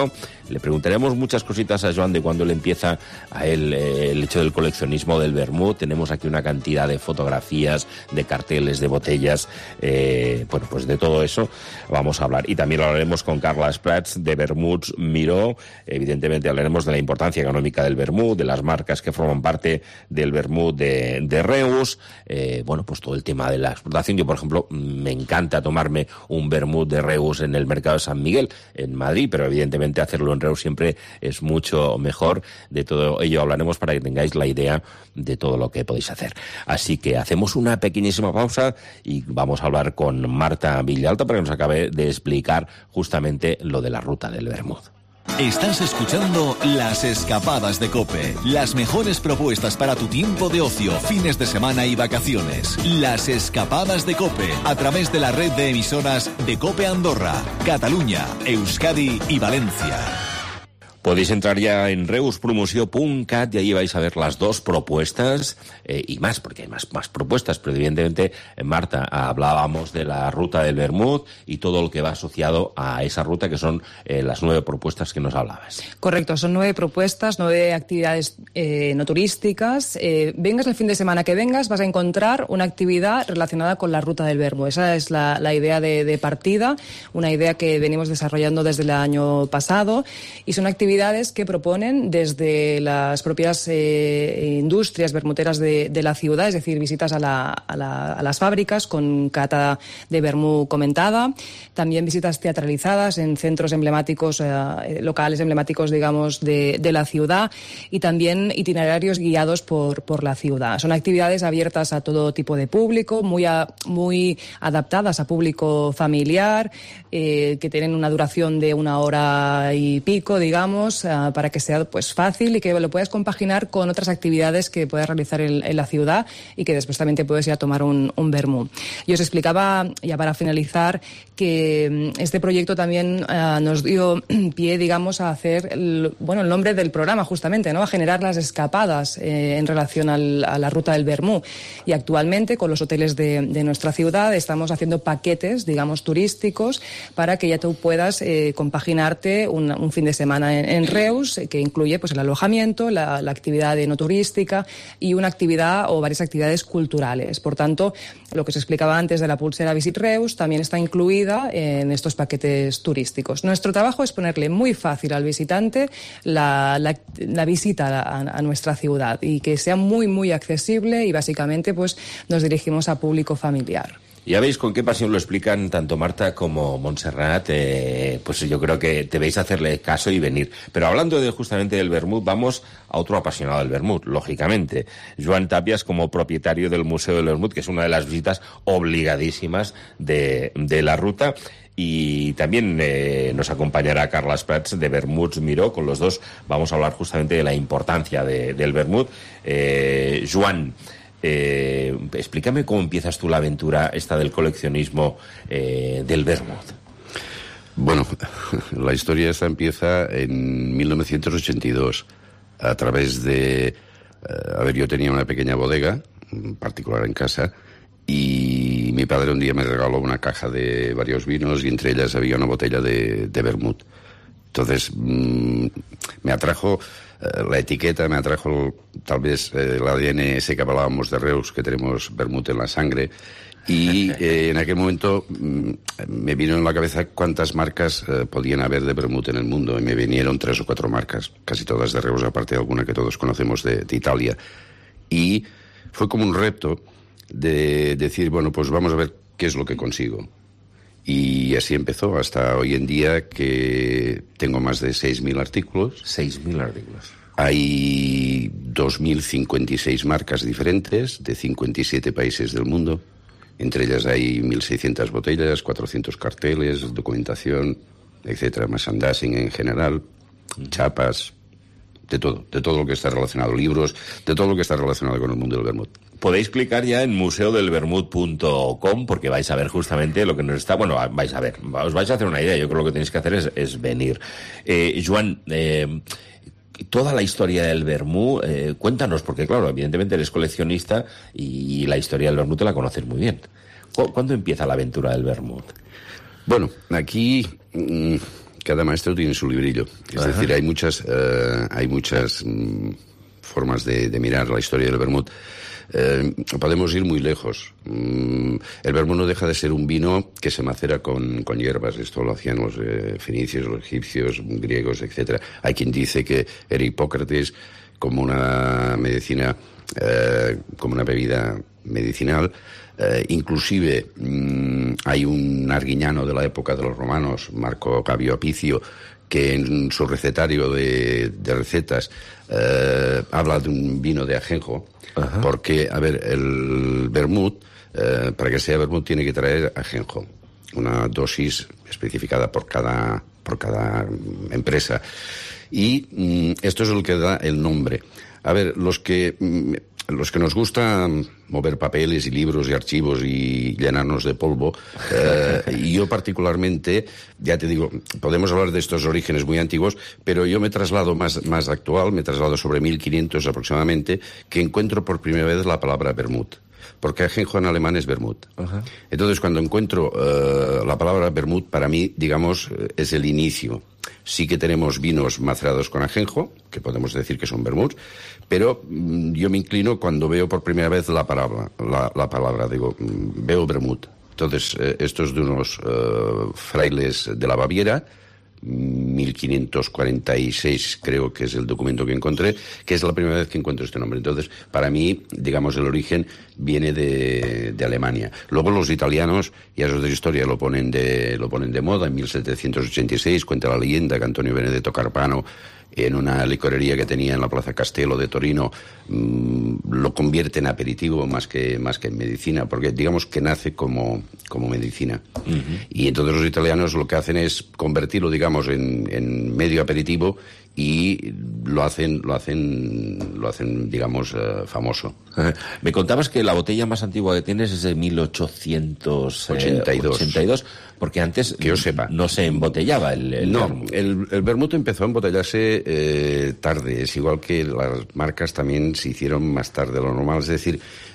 Le preguntaremos muchas cositas a Joan de cuando le empieza a él eh, el hecho del coleccionismo del vermut. Tenemos aquí una cantidad de fotografías, de carteles, de botellas, eh, bueno, pues de todo eso vamos a hablar. Y también hablaremos con Carles Prats de Vermuts Miró. Evidentemente hablaremos de la importancia económica del vermut, de las marcas que forman parte del vermut de, de Reus, eh, bueno, pues todo el tema de la exportación. Yo, por ejemplo, me encanta tomarme un vermut de Reus en el mercado de San Miguel, en Madrid, pero evidentemente hacerlo en Reus siempre es mucho mejor. De todo ello hablaremos para que tengáis la idea de todo lo que podéis hacer. Así que hacemos una pequeñísima pausa y vamos a hablar con Marta Villalta para que nos acabe de explicar justamente lo de la ruta del vermut. Estás escuchando Las Escapadas de COPE. Las mejores propuestas para tu tiempo de ocio, fines de semana y vacaciones. Las Escapadas de COPE, a través de la red de emisoras de COPE Andorra, Cataluña, Euskadi y Valencia. Podéis entrar ya en reus promoció punto cat y ahí vais a ver las dos propuestas eh, y más, porque hay más, más propuestas, pero evidentemente, Marta, hablábamos de la ruta del vermut y todo lo que va asociado a esa ruta, que son eh, las nueve propuestas que nos hablabas. Correcto, son nueve propuestas, nueve actividades eh, no turísticas. Eh, vengas el fin de semana que vengas, vas a encontrar una actividad relacionada con la ruta del vermut. Esa es la, la idea de, de partida, una idea que venimos desarrollando desde el año pasado, y son actividades que proponen desde las propias eh, industrias vermuteras de, de la ciudad, es decir, visitas a, la, a, la, a las fábricas con cata de vermut comentada, también visitas teatralizadas en centros emblemáticos, eh, locales emblemáticos, digamos, de, de la ciudad, y también itinerarios guiados por, por la ciudad. Son actividades abiertas a todo tipo de público, muy, a, muy adaptadas a público familiar, eh, que tienen una duración de una hora y pico, digamos, Uh, para que sea pues fácil y que lo puedas compaginar con otras actividades que puedas realizar en, en la ciudad y que después también te puedes ir a tomar un, un vermut. Yo os explicaba, ya para finalizar, que este proyecto también uh, nos dio pie, digamos, a hacer el, bueno, el nombre del programa, justamente, ¿no? A generar las escapadas eh, en relación al, a la ruta del vermut. Y actualmente, con los hoteles de, de nuestra ciudad, estamos haciendo paquetes, digamos, turísticos para que ya tú puedas eh, compaginarte un, un fin de semana en en Reus, que incluye pues el alojamiento, la, la actividad no turística y una actividad o varias actividades culturales. Por tanto, lo que os explicaba antes de la pulsera Visit Reus también está incluida en estos paquetes turísticos. Nuestro trabajo es ponerle muy fácil al visitante la, la, la visita a, a nuestra ciudad y que sea muy, muy accesible, y básicamente pues nos dirigimos a público familiar. Ya veis con qué pasión lo explican tanto Marta como Montserrat, eh, pues yo creo que debéis hacerle caso y venir. Pero hablando de justamente del vermut, vamos a otro apasionado del vermut, lógicamente. Joan Tapias, como propietario del Museo del Vermut, que es una de las visitas obligadísimas de, de la ruta. Y también eh, nos acompañará Carles Prats de Vermuts Miró. Con los dos vamos a hablar justamente de la importancia de, del vermut. Eh, Joan, Eh, explícame cómo empiezas tú la aventura esta del coleccionismo eh, del vermut. Bueno, la historia esta empieza en mil novecientos ochenta y dos a través de... Eh, a ver, yo tenía una pequeña bodega particular en casa y mi padre un día me regaló una caja de varios vinos y entre ellas había una botella de, de vermut. Entonces mmm, me atrajo eh, la etiqueta, me atrajo tal vez eh, el A D N ese que hablábamos de Reus, que tenemos vermut en la sangre, y eh, en aquel momento mmm, me vino en la cabeza cuántas marcas eh, podían haber de vermut en el mundo, y me vinieron tres o cuatro marcas, casi todas de Reus, aparte de alguna que todos conocemos de, de Italia. Y fue como un reto de decir, bueno, pues vamos a ver qué es lo que consigo. Y así empezó hasta hoy en día, que tengo más de seis mil artículos. seis mil artículos. Hay dos mil cincuenta y seis marcas diferentes de cincuenta y siete países del mundo. Entre ellas hay mil seiscientas botellas, cuatrocientos carteles, documentación, etcétera, merchandising en general, chapas, de todo, de todo lo que está relacionado, libros, de todo lo que está relacionado con el mundo del vermut. Podéis clicar ya en museo del vermut punto com porque vais a ver justamente lo que nos está... Bueno, vais a ver, os vais a hacer una idea. Yo creo que lo que tenéis que hacer es, es venir. Eh, Joan, eh, toda la historia del vermut, eh, cuéntanos, porque claro, evidentemente eres coleccionista y la historia del vermut te la conoces muy bien. ¿Cuándo empieza la aventura del vermut? Bueno, aquí... Mmm... cada maestro tiene su librillo. Es Ajá. decir, hay muchas, uh, hay muchas mm, formas de, de mirar la historia del vermut. Eh, podemos ir muy lejos. Mm, el vermut no deja de ser un vino que se macera con, con hierbas. Esto lo hacían los eh, fenicios, los egipcios, griegos, etcétera. Hay quien dice que era Hipócrates como una medicina, eh, como una bebida medicinal. Eh, inclusive mmm, hay un arguiñano de la época de los romanos, Marco Gabio Apicio, que en su recetario de, de recetas eh, habla de un vino de ajenjo. Ajá. Porque, a ver, el vermut, eh, para que sea vermut, tiene que traer ajenjo, una dosis especificada por cada, por cada empresa. Y mm, esto es lo que da el nombre. A ver, los que, mm, los que nos gusta mover papeles y libros y archivos y llenarnos de polvo, eh, y yo particularmente, ya te digo, podemos hablar de estos orígenes muy antiguos, pero yo me traslado más, más actual, me traslado sobre mil quinientos aproximadamente, que encuentro por primera vez la palabra vermut. Porque ajenjo en alemán es vermut. Ajá. Entonces, cuando encuentro uh, la palabra vermut, para mí, digamos, es el inicio. Sí que tenemos vinos macerados con ajenjo, que podemos decir que son vermuts, pero mm, yo me inclino cuando veo por primera vez la palabra, la, la palabra, digo, mm, veo vermut. Entonces, eh, esto es de unos uh, frailes de la Baviera, mil quinientos cuarenta y seis creo que es el documento que encontré, que es la primera vez que encuentro este nombre. Entonces, para mí, digamos, el origen viene de, de Alemania. Luego los italianos, ya es otra historia, lo ponen de, lo ponen de moda. En mil setecientos ochenta y seis cuenta la leyenda que Antonio Benedetto Carpano, en una licorería que tenía en la Plaza Castello de Torino, mmm, lo convierte en aperitivo más que, más que en medicina, porque digamos que nace como, como medicina. Uh-huh. Y entonces los italianos lo que hacen es convertirlo, digamos, en, en medio aperitivo y lo hacen, lo hacen, lo hacen, digamos, uh, famoso. Me contabas que la botella más antigua que tienes es de mil ochocientos ochenta y dos, porque antes que yo sepa no se embotellaba el, el no, vermut. El, el vermut empezó a embotellarse eh, tarde, es igual que las marcas también se hicieron más tarde de lo normal, es decir,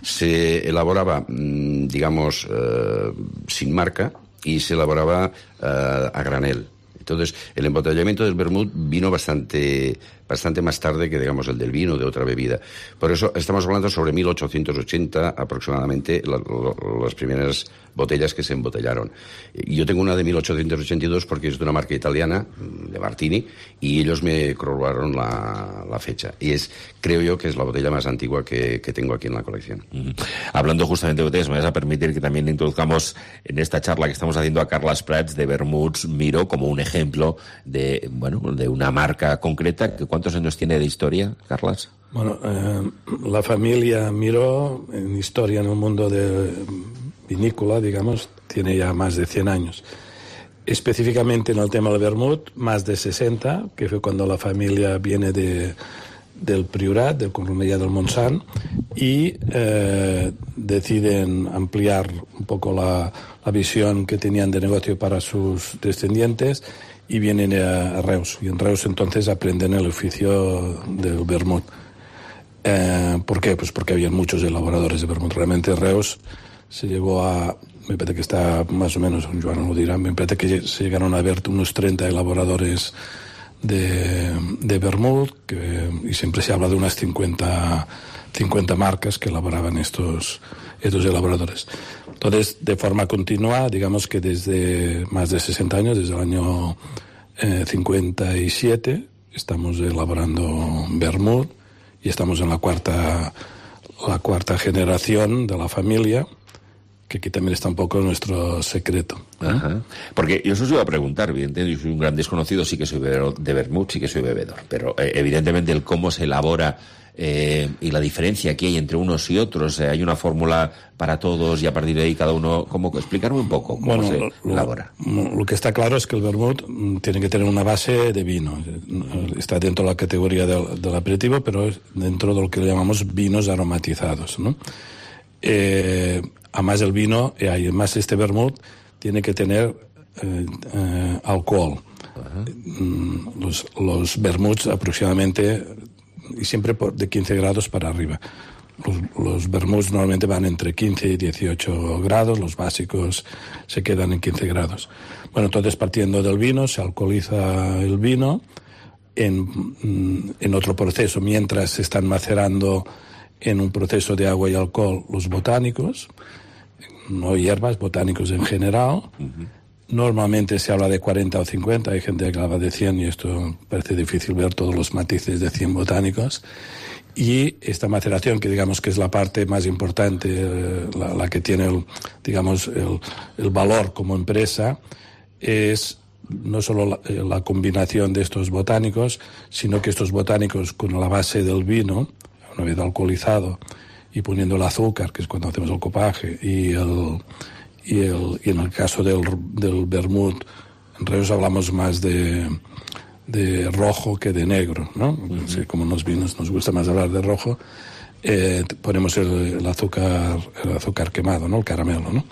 se elaboraba, mmm, digamos, eh, sin marca y se elaboraba eh, a granel. Entonces, el embotellamiento del vermut vino bastante, bastante más tarde que, digamos, el del vino, de otra bebida. Por eso estamos hablando sobre mil ochocientos ochenta aproximadamente, la, la, las primeras botellas que se embotellaron. Yo tengo una de mil ochocientos ochenta y dos porque es de una marca italiana, de Martini, y ellos me corroboraron la, la fecha. Y es, creo yo, que es la botella más antigua que, que tengo aquí en la colección. Uh-huh. Hablando justamente de botellas, me vas a permitir que también introduzcamos en esta charla que estamos haciendo a Carles Prats de Vermuts Miró como un ejemplo de, bueno, de una marca concreta. ¿Cuántos años tiene de historia, Carles? Bueno, eh, la familia Miró, en historia en el mundo de vinícola, digamos, tiene ya más de cien años. Específicamente en el tema del vermut, más de sesenta, que fue cuando la familia viene de, del Priorat, del Cornellà del Montsant, y eh, deciden ampliar un poco la, la visión que tenían de negocio para sus descendientes y vienen a, a Reus. Y en Reus entonces aprenden el oficio del vermut. Eh, ¿Por qué? Pues porque habían muchos elaboradores de vermut. Realmente Reus se llegó a, me parece que está más o menos, Joan lo dirá, me parece que se llegaron a ver unos treinta elaboradores de, de vermut, que, y siempre se habla de unas cincuenta, cincuenta marcas que elaboraban estos, estos elaboradores. Entonces, de forma continua, digamos que desde más de sesenta años, desde el año eh, cincuenta y siete, estamos elaborando vermut y estamos en la cuarta, la cuarta generación de la familia, que aquí también está un poco nuestro secreto. ¿eh? Ajá. Porque yo os iba a preguntar, evidentemente, yo soy un gran desconocido, sí que soy bebedor de vermut, sí que soy bebedor, pero eh, evidentemente el cómo se elabora eh, y la diferencia que hay entre unos y otros, eh, hay una fórmula para todos y a partir de ahí cada uno, ¿cómo? Explicarme un poco cómo bueno, se lo, elabora. Lo que está claro es que el vermut tiene que tener una base de vino. Está dentro de la categoría del, del aperitivo, pero es dentro de lo que llamamos vinos aromatizados, ¿no? Eh, además el vino, y además este vermut tiene que tener eh, eh, alcohol. Uh-huh. Los, los vermuts aproximadamente, y siempre por, de quince grados para arriba. Los, los vermuts normalmente van entre quince y dieciocho grados, los básicos se quedan en quince grados. Bueno, entonces partiendo del vino, se alcoholiza el vino en, en otro proceso, mientras se están macerando en un proceso de agua y alcohol los botánicos, no hierbas, botánicos en general. Uh-huh. Normalmente se habla de cuarenta o cincuenta, hay gente que habla de cien y esto parece difícil ver todos los matices de cien botánicos. Y esta maceración, que digamos que es la parte más importante, eh, la, la que tiene el, digamos, el, el valor como empresa, es no solo la, la combinación de estos botánicos, sino que estos botánicos con la base del vino, una vez alcoholizado, y poniendo el azúcar, que es cuando hacemos el copaje, y, el, y, el, y en el caso del, del vermut, en Reus hablamos más de... de rojo que de negro, ¿no? Uh-huh. Sí, como los vinos nos gusta más hablar de rojo, eh, ponemos el, el azúcar el azúcar quemado, ¿no? El caramelo, ¿no?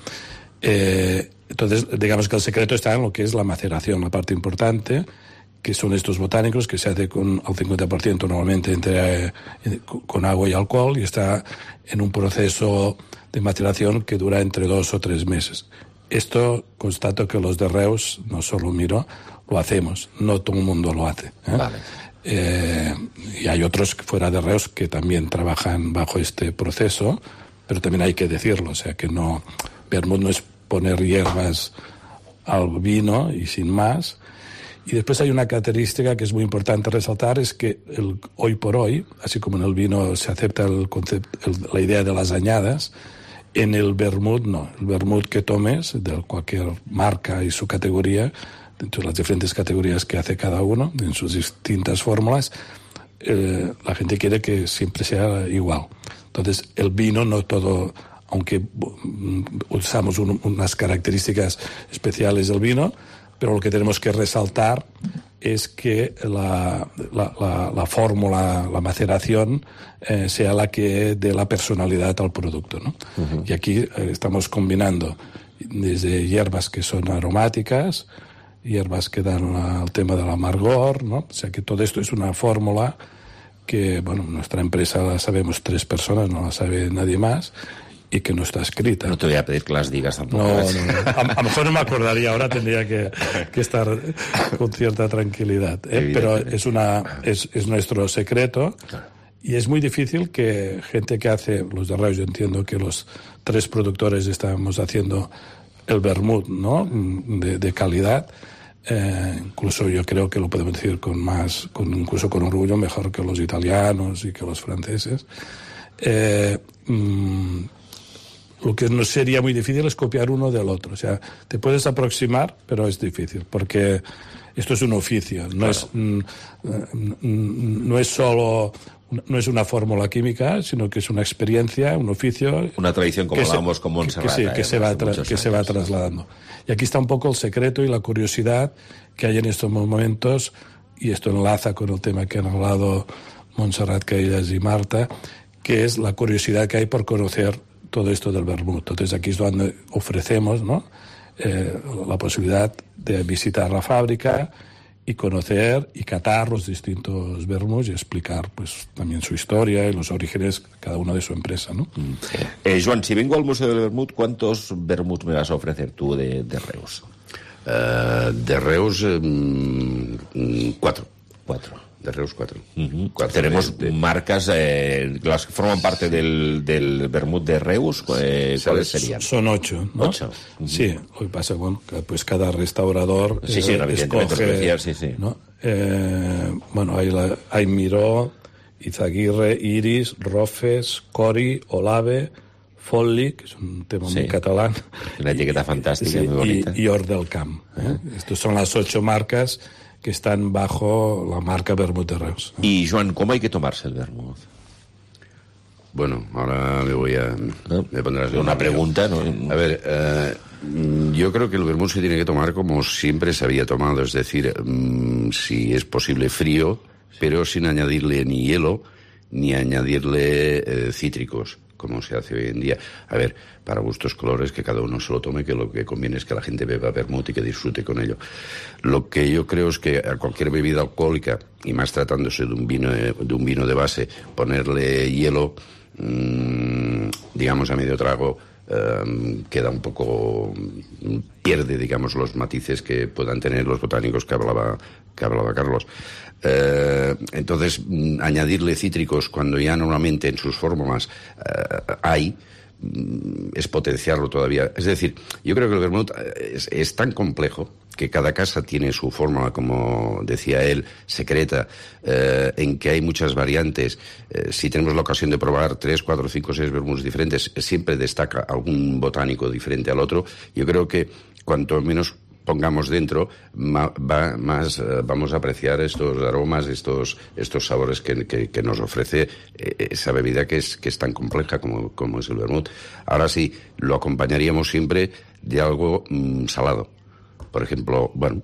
Eh, entonces, digamos que el secreto está en lo que es la maceración, la parte importante, que son estos botánicos, que se hace con al cincuenta por ciento normalmente entre, eh, con agua y alcohol, y está en un proceso de maceración que dura entre dos o tres meses. Esto constato que los de Reus, no solo Miró, lo hacemos, no todo el mundo lo hace, ¿eh? Vale. Eh, y hay otros fuera de Reus que también trabajan bajo este proceso, pero también hay que decirlo, o sea que no, vermut no es poner hierbas al vino y sin más. Y después hay una característica que es muy importante resaltar, es que el, hoy por hoy, así como en el vino se acepta el concepto, el, la idea de las añadas, en el vermut no, el vermut que tomes, de cualquier marca y su categoría, dentro de las diferentes categorías que hace cada uno, en sus distintas fórmulas, eh, la gente quiere que siempre sea igual. Entonces, el vino no todo, aunque usamos un, unas características especiales del vino, pero lo que tenemos que resaltar es que la, la, la, la fórmula, la maceración, eh, sea la que dé la personalidad al producto, ¿no? Uh-huh. Y aquí eh, estamos combinando desde hierbas que son aromáticas, hierbas que dan la, el tema del amargor, ¿no? O sea que todo esto es una fórmula que, bueno, nuestra empresa la sabemos tres personas, no la sabe nadie más, y que no está escrita. No te voy a pedir que las digas tampoco. No, no, no. A, a lo mejor no me acordaría, ahora tendría que, que estar con cierta tranquilidad, ¿eh? Pero es, una, es, es nuestro secreto. Claro. Y es muy difícil que gente que hace, los de Reus, yo entiendo que los tres productores estamos haciendo el vermut, ¿no? De, de calidad. Eh, incluso yo creo que lo podemos decir con más, con, incluso con orgullo, mejor que los italianos y que los franceses. Eh, mmm, Lo que no sería muy difícil es copiar uno del otro. O sea, te puedes aproximar, pero es difícil, porque esto es un oficio. No, claro. es, mm, no es solo... No es una fórmula química, sino que es una experiencia, un oficio... Una tradición, como hablábamos con Montserrat. Que, que, sí, que, se, va tra- que se va trasladando. Y aquí está un poco el secreto y la curiosidad que hay en estos momentos, y esto enlaza con el tema que han hablado Montserrat, Caillas y Marta, que es la curiosidad que hay por conocer todo esto del vermut. Entonces aquí es donde ofrecemos, ¿no? eh, la posibilidad de visitar la fábrica y conocer y catar los distintos vermuts y explicar pues también su historia y los orígenes cada uno de su empresa, ¿no? Mm. Eh, Joan, si vengo al Museo del Vermut, ¿cuántos vermuts me vas a ofrecer tú de, de Reus? Uh, de Reus, um, cuatro. Cuatro. De Reus, cuatro. Uh-huh. cuatro Tenemos de, de... marcas, eh, las que forman parte del, del vermut de Reus, eh, ¿cuáles serían? Son ocho, ¿no? Ocho. Uh-huh. Sí, lo que pasa, bueno, que pues cada restaurador sí, sí, eh, escoge, especial, sí, sí. ¿no? Eh, bueno, hay, la, hay Miró, Izaguirre, Iris, Rofes, Cori, Olave, Folli, que es un tema sí. muy catalán. Una etiqueta fantástica, sí, muy bonita. Y, y Hort del Camp. ¿eh? Uh-huh. Estas son las ocho marcas que están bajo la marca Vermut de Reus. Y, Joan, ¿cómo hay que tomarse el vermut? Bueno, ahora me voy a... ¿No? Me pondrás una pregunta, ¿no? A ver, eh, yo creo que el vermut se tiene que tomar como siempre se había tomado, es decir, mmm, si es posible frío, pero sin añadirle ni hielo, ni añadirle eh, cítricos, como se hace hoy en día. A ver, para gustos colores, que cada uno se lo tome, que lo que conviene es que la gente beba vermut y que disfrute con ello. Lo que yo creo es que a cualquier bebida alcohólica, y más tratándose de un vino de un vino de base, ponerle hielo mmm, digamos, a medio trago, eh, queda un poco, pierde, digamos, los matices que puedan tener los botánicos que hablaba, que hablaba Carlos. Eh, entonces, mm, añadirle cítricos cuando ya normalmente en sus fórmulas eh, hay, es potenciarlo todavía. Es decir, yo creo que el vermut es, es tan complejo que cada casa tiene su fórmula, como decía él, secreta, eh, en que hay muchas variantes. Eh, si tenemos la ocasión de probar tres, cuatro, cinco, seis vermuts diferentes, siempre destaca algún botánico diferente al otro. Yo creo que cuanto menos pongamos dentro, ma, va, más uh, vamos a apreciar estos aromas, estos estos sabores que, que, que nos ofrece eh, esa bebida que es que es tan compleja como, como es el vermut. Ahora sí, lo acompañaríamos siempre de algo mmm, salado. Por ejemplo, bueno,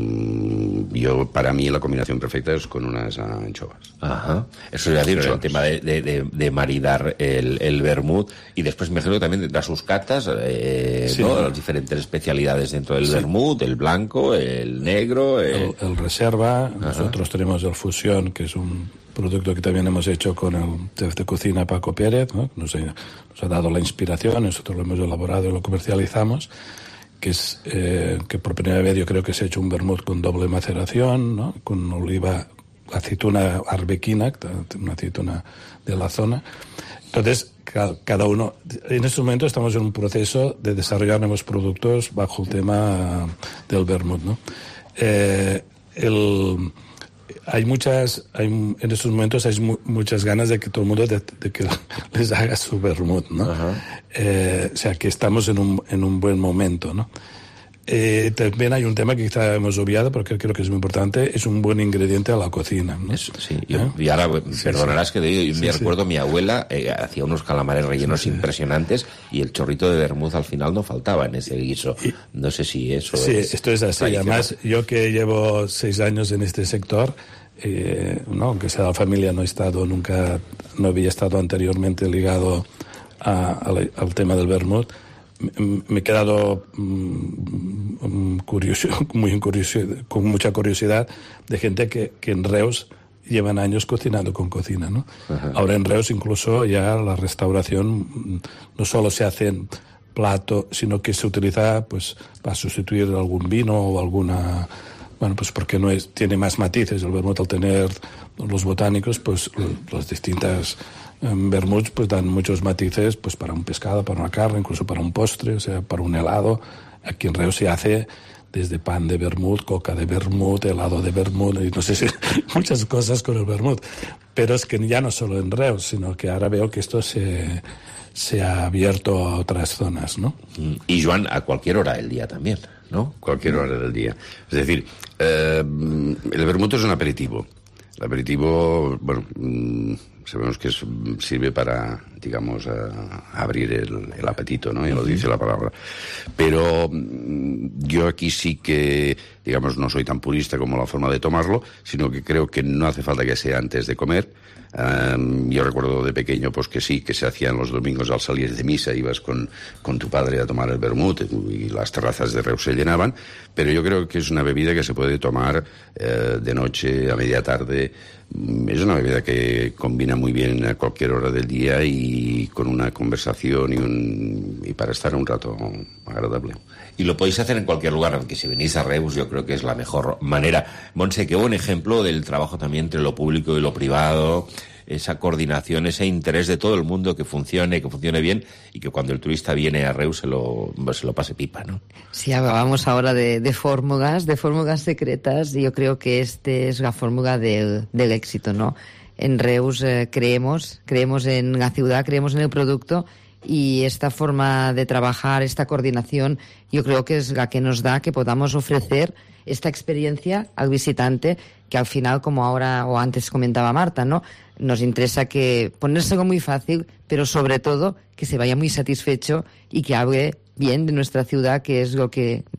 mmm, yo para mí la combinación perfecta es con unas anchoas. Ajá. Eso es decir, el tema de, de, de, de maridar el, el vermut, y después me imagino que también tendrá sus catas, eh, sí, ¿no? Las diferentes especialidades dentro del sí. vermut, el blanco, el negro, el, el, el reserva. Ajá. Nosotros tenemos el fusión, que es un producto que también hemos hecho con el chef de cocina Paco Pérez, ¿no? Nos, nos ha dado la inspiración, nosotros lo hemos elaborado y lo comercializamos, que es eh, que por primera vez yo creo que se ha hecho un vermut con doble maceración, ¿no? Con oliva, aceituna arbequina, una aceituna de la zona. Entonces, cada uno, en este momento estamos en un proceso de desarrollar nuevos productos bajo el tema del vermut, ¿no? Eh, el, hay muchas, hay, en estos momentos hay mu muchas ganas de que todo el mundo de, de que les haga su vermut, ¿no? Eh, o sea, que estamos en un, en un buen momento, ¿no? Eh, también hay un tema que quizá hemos obviado, porque creo que es muy importante, es un buen ingrediente a la cocina, ¿no? Eso, sí, yo, ¿eh? Y ahora, sí, perdonarás sí. que te digo, yo sí, me sí. recuerdo, mi abuela eh, hacía unos calamares rellenos sí, sí. impresionantes, y el chorrito de vermut al final no faltaba en ese guiso. Y, no sé si eso sí, es... Sí, esto es así. Además, yo que llevo seis años en este sector, eh, no, aunque sea la familia, no he estado nunca, no había estado anteriormente ligado a, a la, al tema del vermut. Me he quedado um, curioso, muy curioso, con mucha curiosidad de gente que, que en Reus llevan años cocinando con cocina, ¿no? Ajá. Ahora en Reus incluso ya la restauración no solo se hace en plato, sino que se utiliza pues para sustituir algún vino o alguna... Bueno, pues porque no es, tiene más matices. El vermut, al tener los botánicos, pues las distintas um, vermuts pues dan muchos matices pues para un pescado, para una carne, incluso para un postre, o sea, para un helado. Aquí en Reus se hace desde pan de vermut, coca de vermut, helado de vermut, y no sé si muchas cosas con el vermut. Pero es que ya no solo en Reus, sino que ahora veo que esto se, se ha abierto a otras zonas, ¿no? Y Joan, a cualquier hora del día también, ¿no? Cualquier hora del día. Es decir, eh, el vermut es un aperitivo. El aperitivo, bueno, mmm, sabemos que es, sirve para, digamos, a, a abrir el, el apetito, ¿no? Ya lo dice la palabra. Pero mmm, yo aquí sí que, digamos, no soy tan purista como la forma de tomarlo, sino que creo que no hace falta que sea antes de comer. Um, yo recuerdo de pequeño pues que sí, que se hacían los domingos al salir de misa, ibas con, con tu padre a tomar el vermut y las terrazas de Reus se llenaban, pero yo creo que es una bebida que se puede tomar eh, de noche, a media tarde. Es una bebida que combina muy bien a cualquier hora del día y con una conversación y, un, y para estar un rato agradable. Y lo podéis hacer en cualquier lugar, aunque si venís a Reus yo creo que es la mejor manera. Monse, qué buen ejemplo del trabajo también entre lo público y lo privado, esa coordinación, ese interés de todo el mundo que funcione, que funcione bien, y que cuando el turista viene a Reus se lo, se lo pase pipa, ¿no? Sí, hablábamos ahora de, de fórmulas, de fórmulas secretas, y yo creo que este es la fórmula del, del éxito, ¿no? En Reus eh, creemos, creemos en la ciudad, creemos en el producto, y esta forma de trabajar, esta coordinación, yo creo que es la que nos da que podamos ofrecer esta experiencia al visitante, que al final, como ahora o antes comentaba Marta, ¿no? Nos interesa que ponérselo muy fácil, pero sobre todo que se vaya muy satisfecho y que hable bien de nuestra ciudad, que es lo que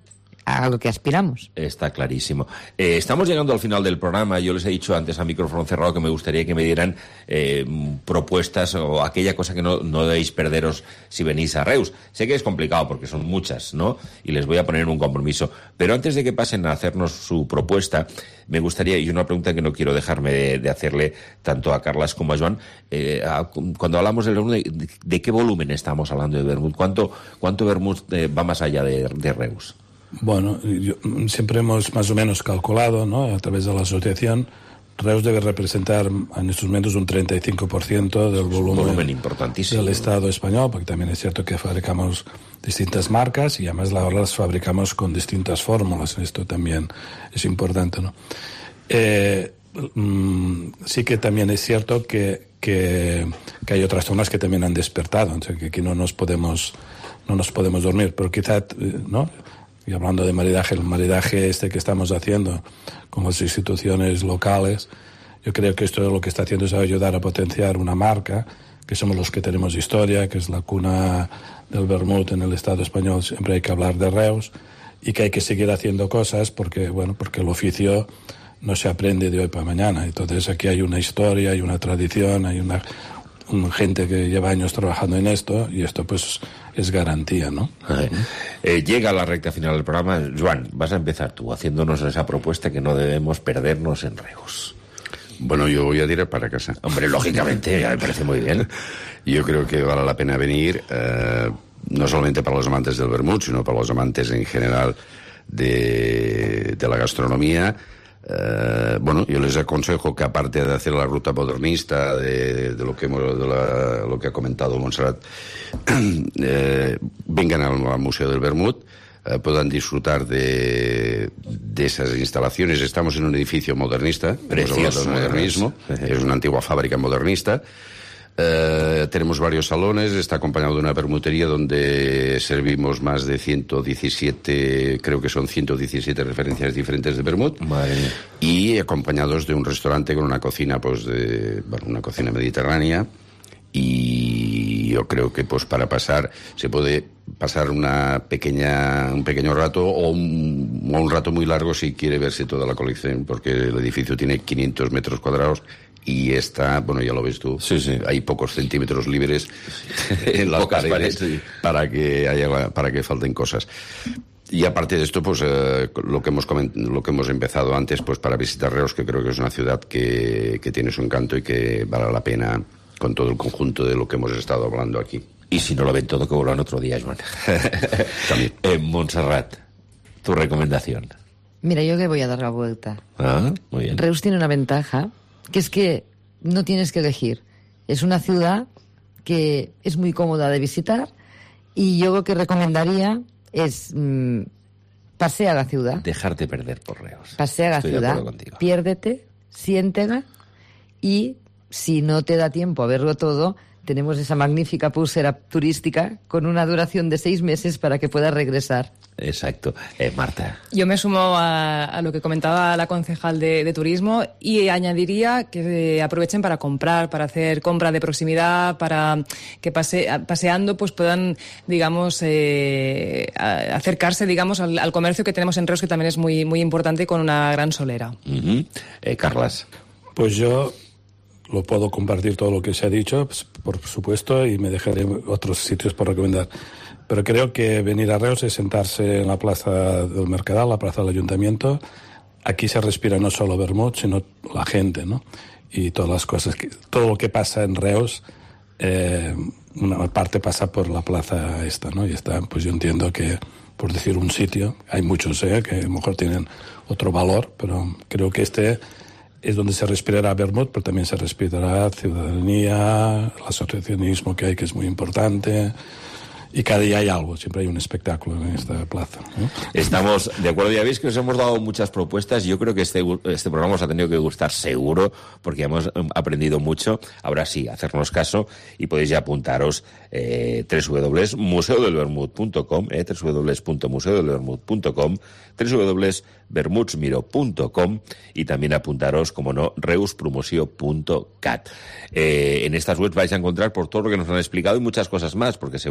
a lo que aspiramos. Está clarísimo. Eh, estamos llegando al final del programa. Yo les he dicho antes a micrófono cerrado que me gustaría que me dieran eh, propuestas o aquella cosa que no, no debéis perderos si venís a Reus. Sé que es complicado porque son muchas, ¿no? Y les voy a poner un compromiso. Pero antes de que pasen a hacernos su propuesta, me gustaría, y una pregunta que no quiero dejarme de, de hacerle tanto a Carlas como a Joan, eh, a, cuando hablamos del vermut, de, de qué volumen estamos hablando de vermut? ¿Cuánto, cuánto vermut eh, va más allá de, de Reus? Bueno, yo, siempre hemos más o menos calculado, ¿no?, a través de la asociación, Reus debe representar en estos momentos un treinta y cinco por ciento del volumen, volumen importantísimo del Estado español, porque también es cierto que fabricamos distintas marcas y además las fabricamos con distintas fórmulas. Esto también es importante, ¿no? Eh, mm, sí que también es cierto que, que, que hay otras zonas que también han despertado, o sea, que aquí no nos podemos, no nos podemos dormir, pero quizá, ¿no?, y hablando de maridaje, el maridaje este que estamos haciendo con las instituciones locales, yo creo que esto lo que está haciendo es ayudar a potenciar una marca, que somos los que tenemos historia, que es la cuna del vermut en el Estado español. Siempre hay que hablar de Reus y que hay que seguir haciendo cosas porque, bueno, porque el oficio no se aprende de hoy para mañana. Entonces aquí hay una historia, hay una tradición, hay una, una gente que lleva años trabajando en esto y esto pues es garantía, ¿no? Eh, llega la recta final del programa. Joan, vas a empezar tú haciéndonos esa propuesta que no debemos perdernos en Reus. Bueno, yo voy a tirar para casa. Hombre, lógicamente, ya me parece muy bien. Yo creo que vale la pena venir, eh, no solamente para los amantes del vermut, sino para los amantes en general de, de la gastronomía. Eh, bueno, yo les aconsejo que aparte de hacer la ruta modernista de, de lo que hemos, de la, lo que ha comentado Montserrat, eh, vengan al, al Museo del Vermut, eh, puedan disfrutar de, de esas instalaciones. Estamos en un edificio modernista, precioso, modernismo, es una antigua fábrica modernista. Uh, tenemos varios salones, está acompañado de una permutería donde servimos más de ciento diecisiete, creo que son ciento diecisiete referencias diferentes de vermut, y acompañados de un restaurante con una cocina, pues de, bueno, una cocina mediterránea. Y yo creo que pues para pasar se puede pasar una pequeña un pequeño rato o un, o un rato muy largo si quiere verse toda la colección, porque el edificio tiene quinientos metros cuadrados y está, bueno, ya lo ves tú, sí, sí. Hay pocos centímetros libres en las Pocas paredes, paredes, sí. para que haya, para que falten cosas. Y aparte de esto, pues eh, lo que hemos coment- lo que hemos empezado antes, pues para visitar Reus, que creo que es una ciudad que, que tiene su encanto y que vale la pena con todo el conjunto de lo que hemos estado hablando aquí. Y si no lo ven todo, que vuelvan otro día, Joan. También. Eh, Montserrat, tu recomendación. Mira, yo le voy a dar la vuelta. Ah, muy bien. Reus tiene una ventaja, que es que no tienes que elegir. Es una ciudad que es muy cómoda de visitar y yo lo que recomendaría es mmm, pasea la ciudad. Dejarte perder por Reus. Pasea la Estoy ciudad, piérdete, siéntela y si no te da tiempo a verlo todo, tenemos esa magnífica pulsera turística con una duración de seis meses para que puedas regresar. Exacto. Eh, Marta. Yo me sumo a, a lo que comentaba la concejal de, de turismo y añadiría que eh, aprovechen para comprar, para hacer compra de proximidad, para que pase, paseando pues puedan, digamos, eh, a, acercarse, digamos, al, al comercio que tenemos en Reus, que también es muy, muy importante, con una gran solera. Uh-huh. Eh, Carlas. Pues yo lo puedo compartir todo lo que se ha dicho, pues, por supuesto, y me dejaré otros sitios por recomendar. Pero creo que venir a Reus es sentarse en la plaza del Mercadal, la plaza del Ayuntamiento. Aquí se respira no solo vermut, sino la gente, ¿no? Y todas las cosas, que, todo lo que pasa en Reus, eh, una parte pasa por la plaza esta, ¿no? Y está, pues yo entiendo que, por decir un sitio, hay muchos, ¿eh?, que a lo mejor tienen otro valor, pero creo que este es donde se respirará vermut, pero también se respirará ciudadanía, el asociacionismo que hay, que es muy importante. Y cada día hay algo, siempre hay un espectáculo en esta plaza, ¿no? Estamos de acuerdo, ya veis que os hemos dado muchas propuestas. Yo creo que este, este programa os ha tenido que gustar seguro, porque hemos aprendido mucho. Ahora sí, hacernos caso y podéis ya apuntaros eh, doble u doble u doble u punto museo del vermut punto com, eh, doble u doble u doble u punto museo del vermut punto com, doble u doble u doble u punto vermutsmiro punto com y también apuntaros, como no, reuspromoció punto cat. Eh, en estas webs vais a encontrar por todo lo que nos han explicado y muchas cosas más, porque seguramente, como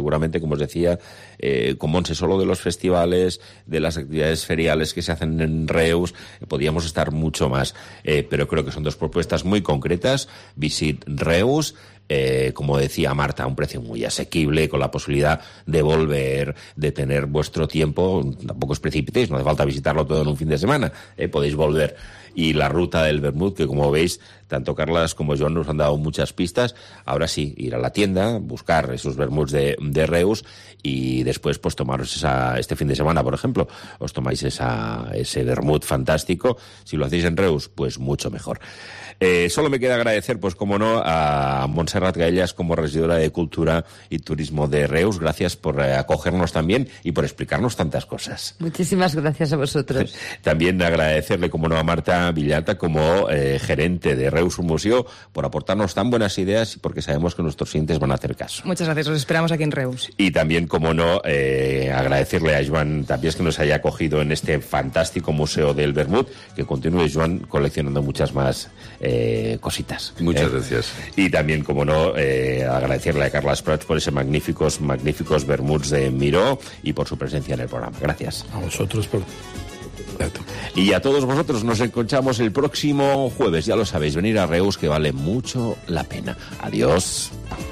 como os decía, eh, con Montse, solo de los festivales, de las actividades feriales que se hacen en Reus, eh, podíamos estar mucho más. Eh, pero creo que son dos propuestas muy concretas. Visit Reus. Eh, como decía Marta, a un precio muy asequible, con la posibilidad de volver, de tener vuestro tiempo. Tampoco os precipitéis, no hace falta visitarlo todo en un fin de semana, eh, podéis volver. Y la ruta del vermut, que como veis, tanto Carlas como Joan nos han dado muchas pistas. Ahora sí, ir a la tienda, buscar esos vermuts de, de Reus y después pues tomaros esa, este fin de semana, por ejemplo, os tomáis esa, ese vermut fantástico. Si lo hacéis en Reus, pues mucho mejor. Eh, solo me queda agradecer, pues como no, a Montserrat Gaellas como regidora de Cultura y Turismo de Reus. Gracias por eh, acogernos también y por explicarnos tantas cosas. Muchísimas gracias a vosotros. También agradecerle, como no, a Marta Villata como eh, gerente de Reus Museo por aportarnos tan buenas ideas y porque sabemos que nuestros clientes van a hacer caso. Muchas gracias, os esperamos aquí en Reus. Y también, como no, eh, agradecerle a Joan Tapies que nos haya acogido en este fantástico Museo del Vermut, que continúe, Joan, coleccionando muchas más eh, cositas. Muchas eh. gracias. Y también, como no, eh, agradecerle a Carles Prats por ese magníficos, magníficos vermuts de Miró y por su presencia en el programa. Gracias. A vosotros por... Y a todos vosotros nos encontramos el próximo jueves, ya lo sabéis, venir a Reus, que vale mucho la pena. Adiós.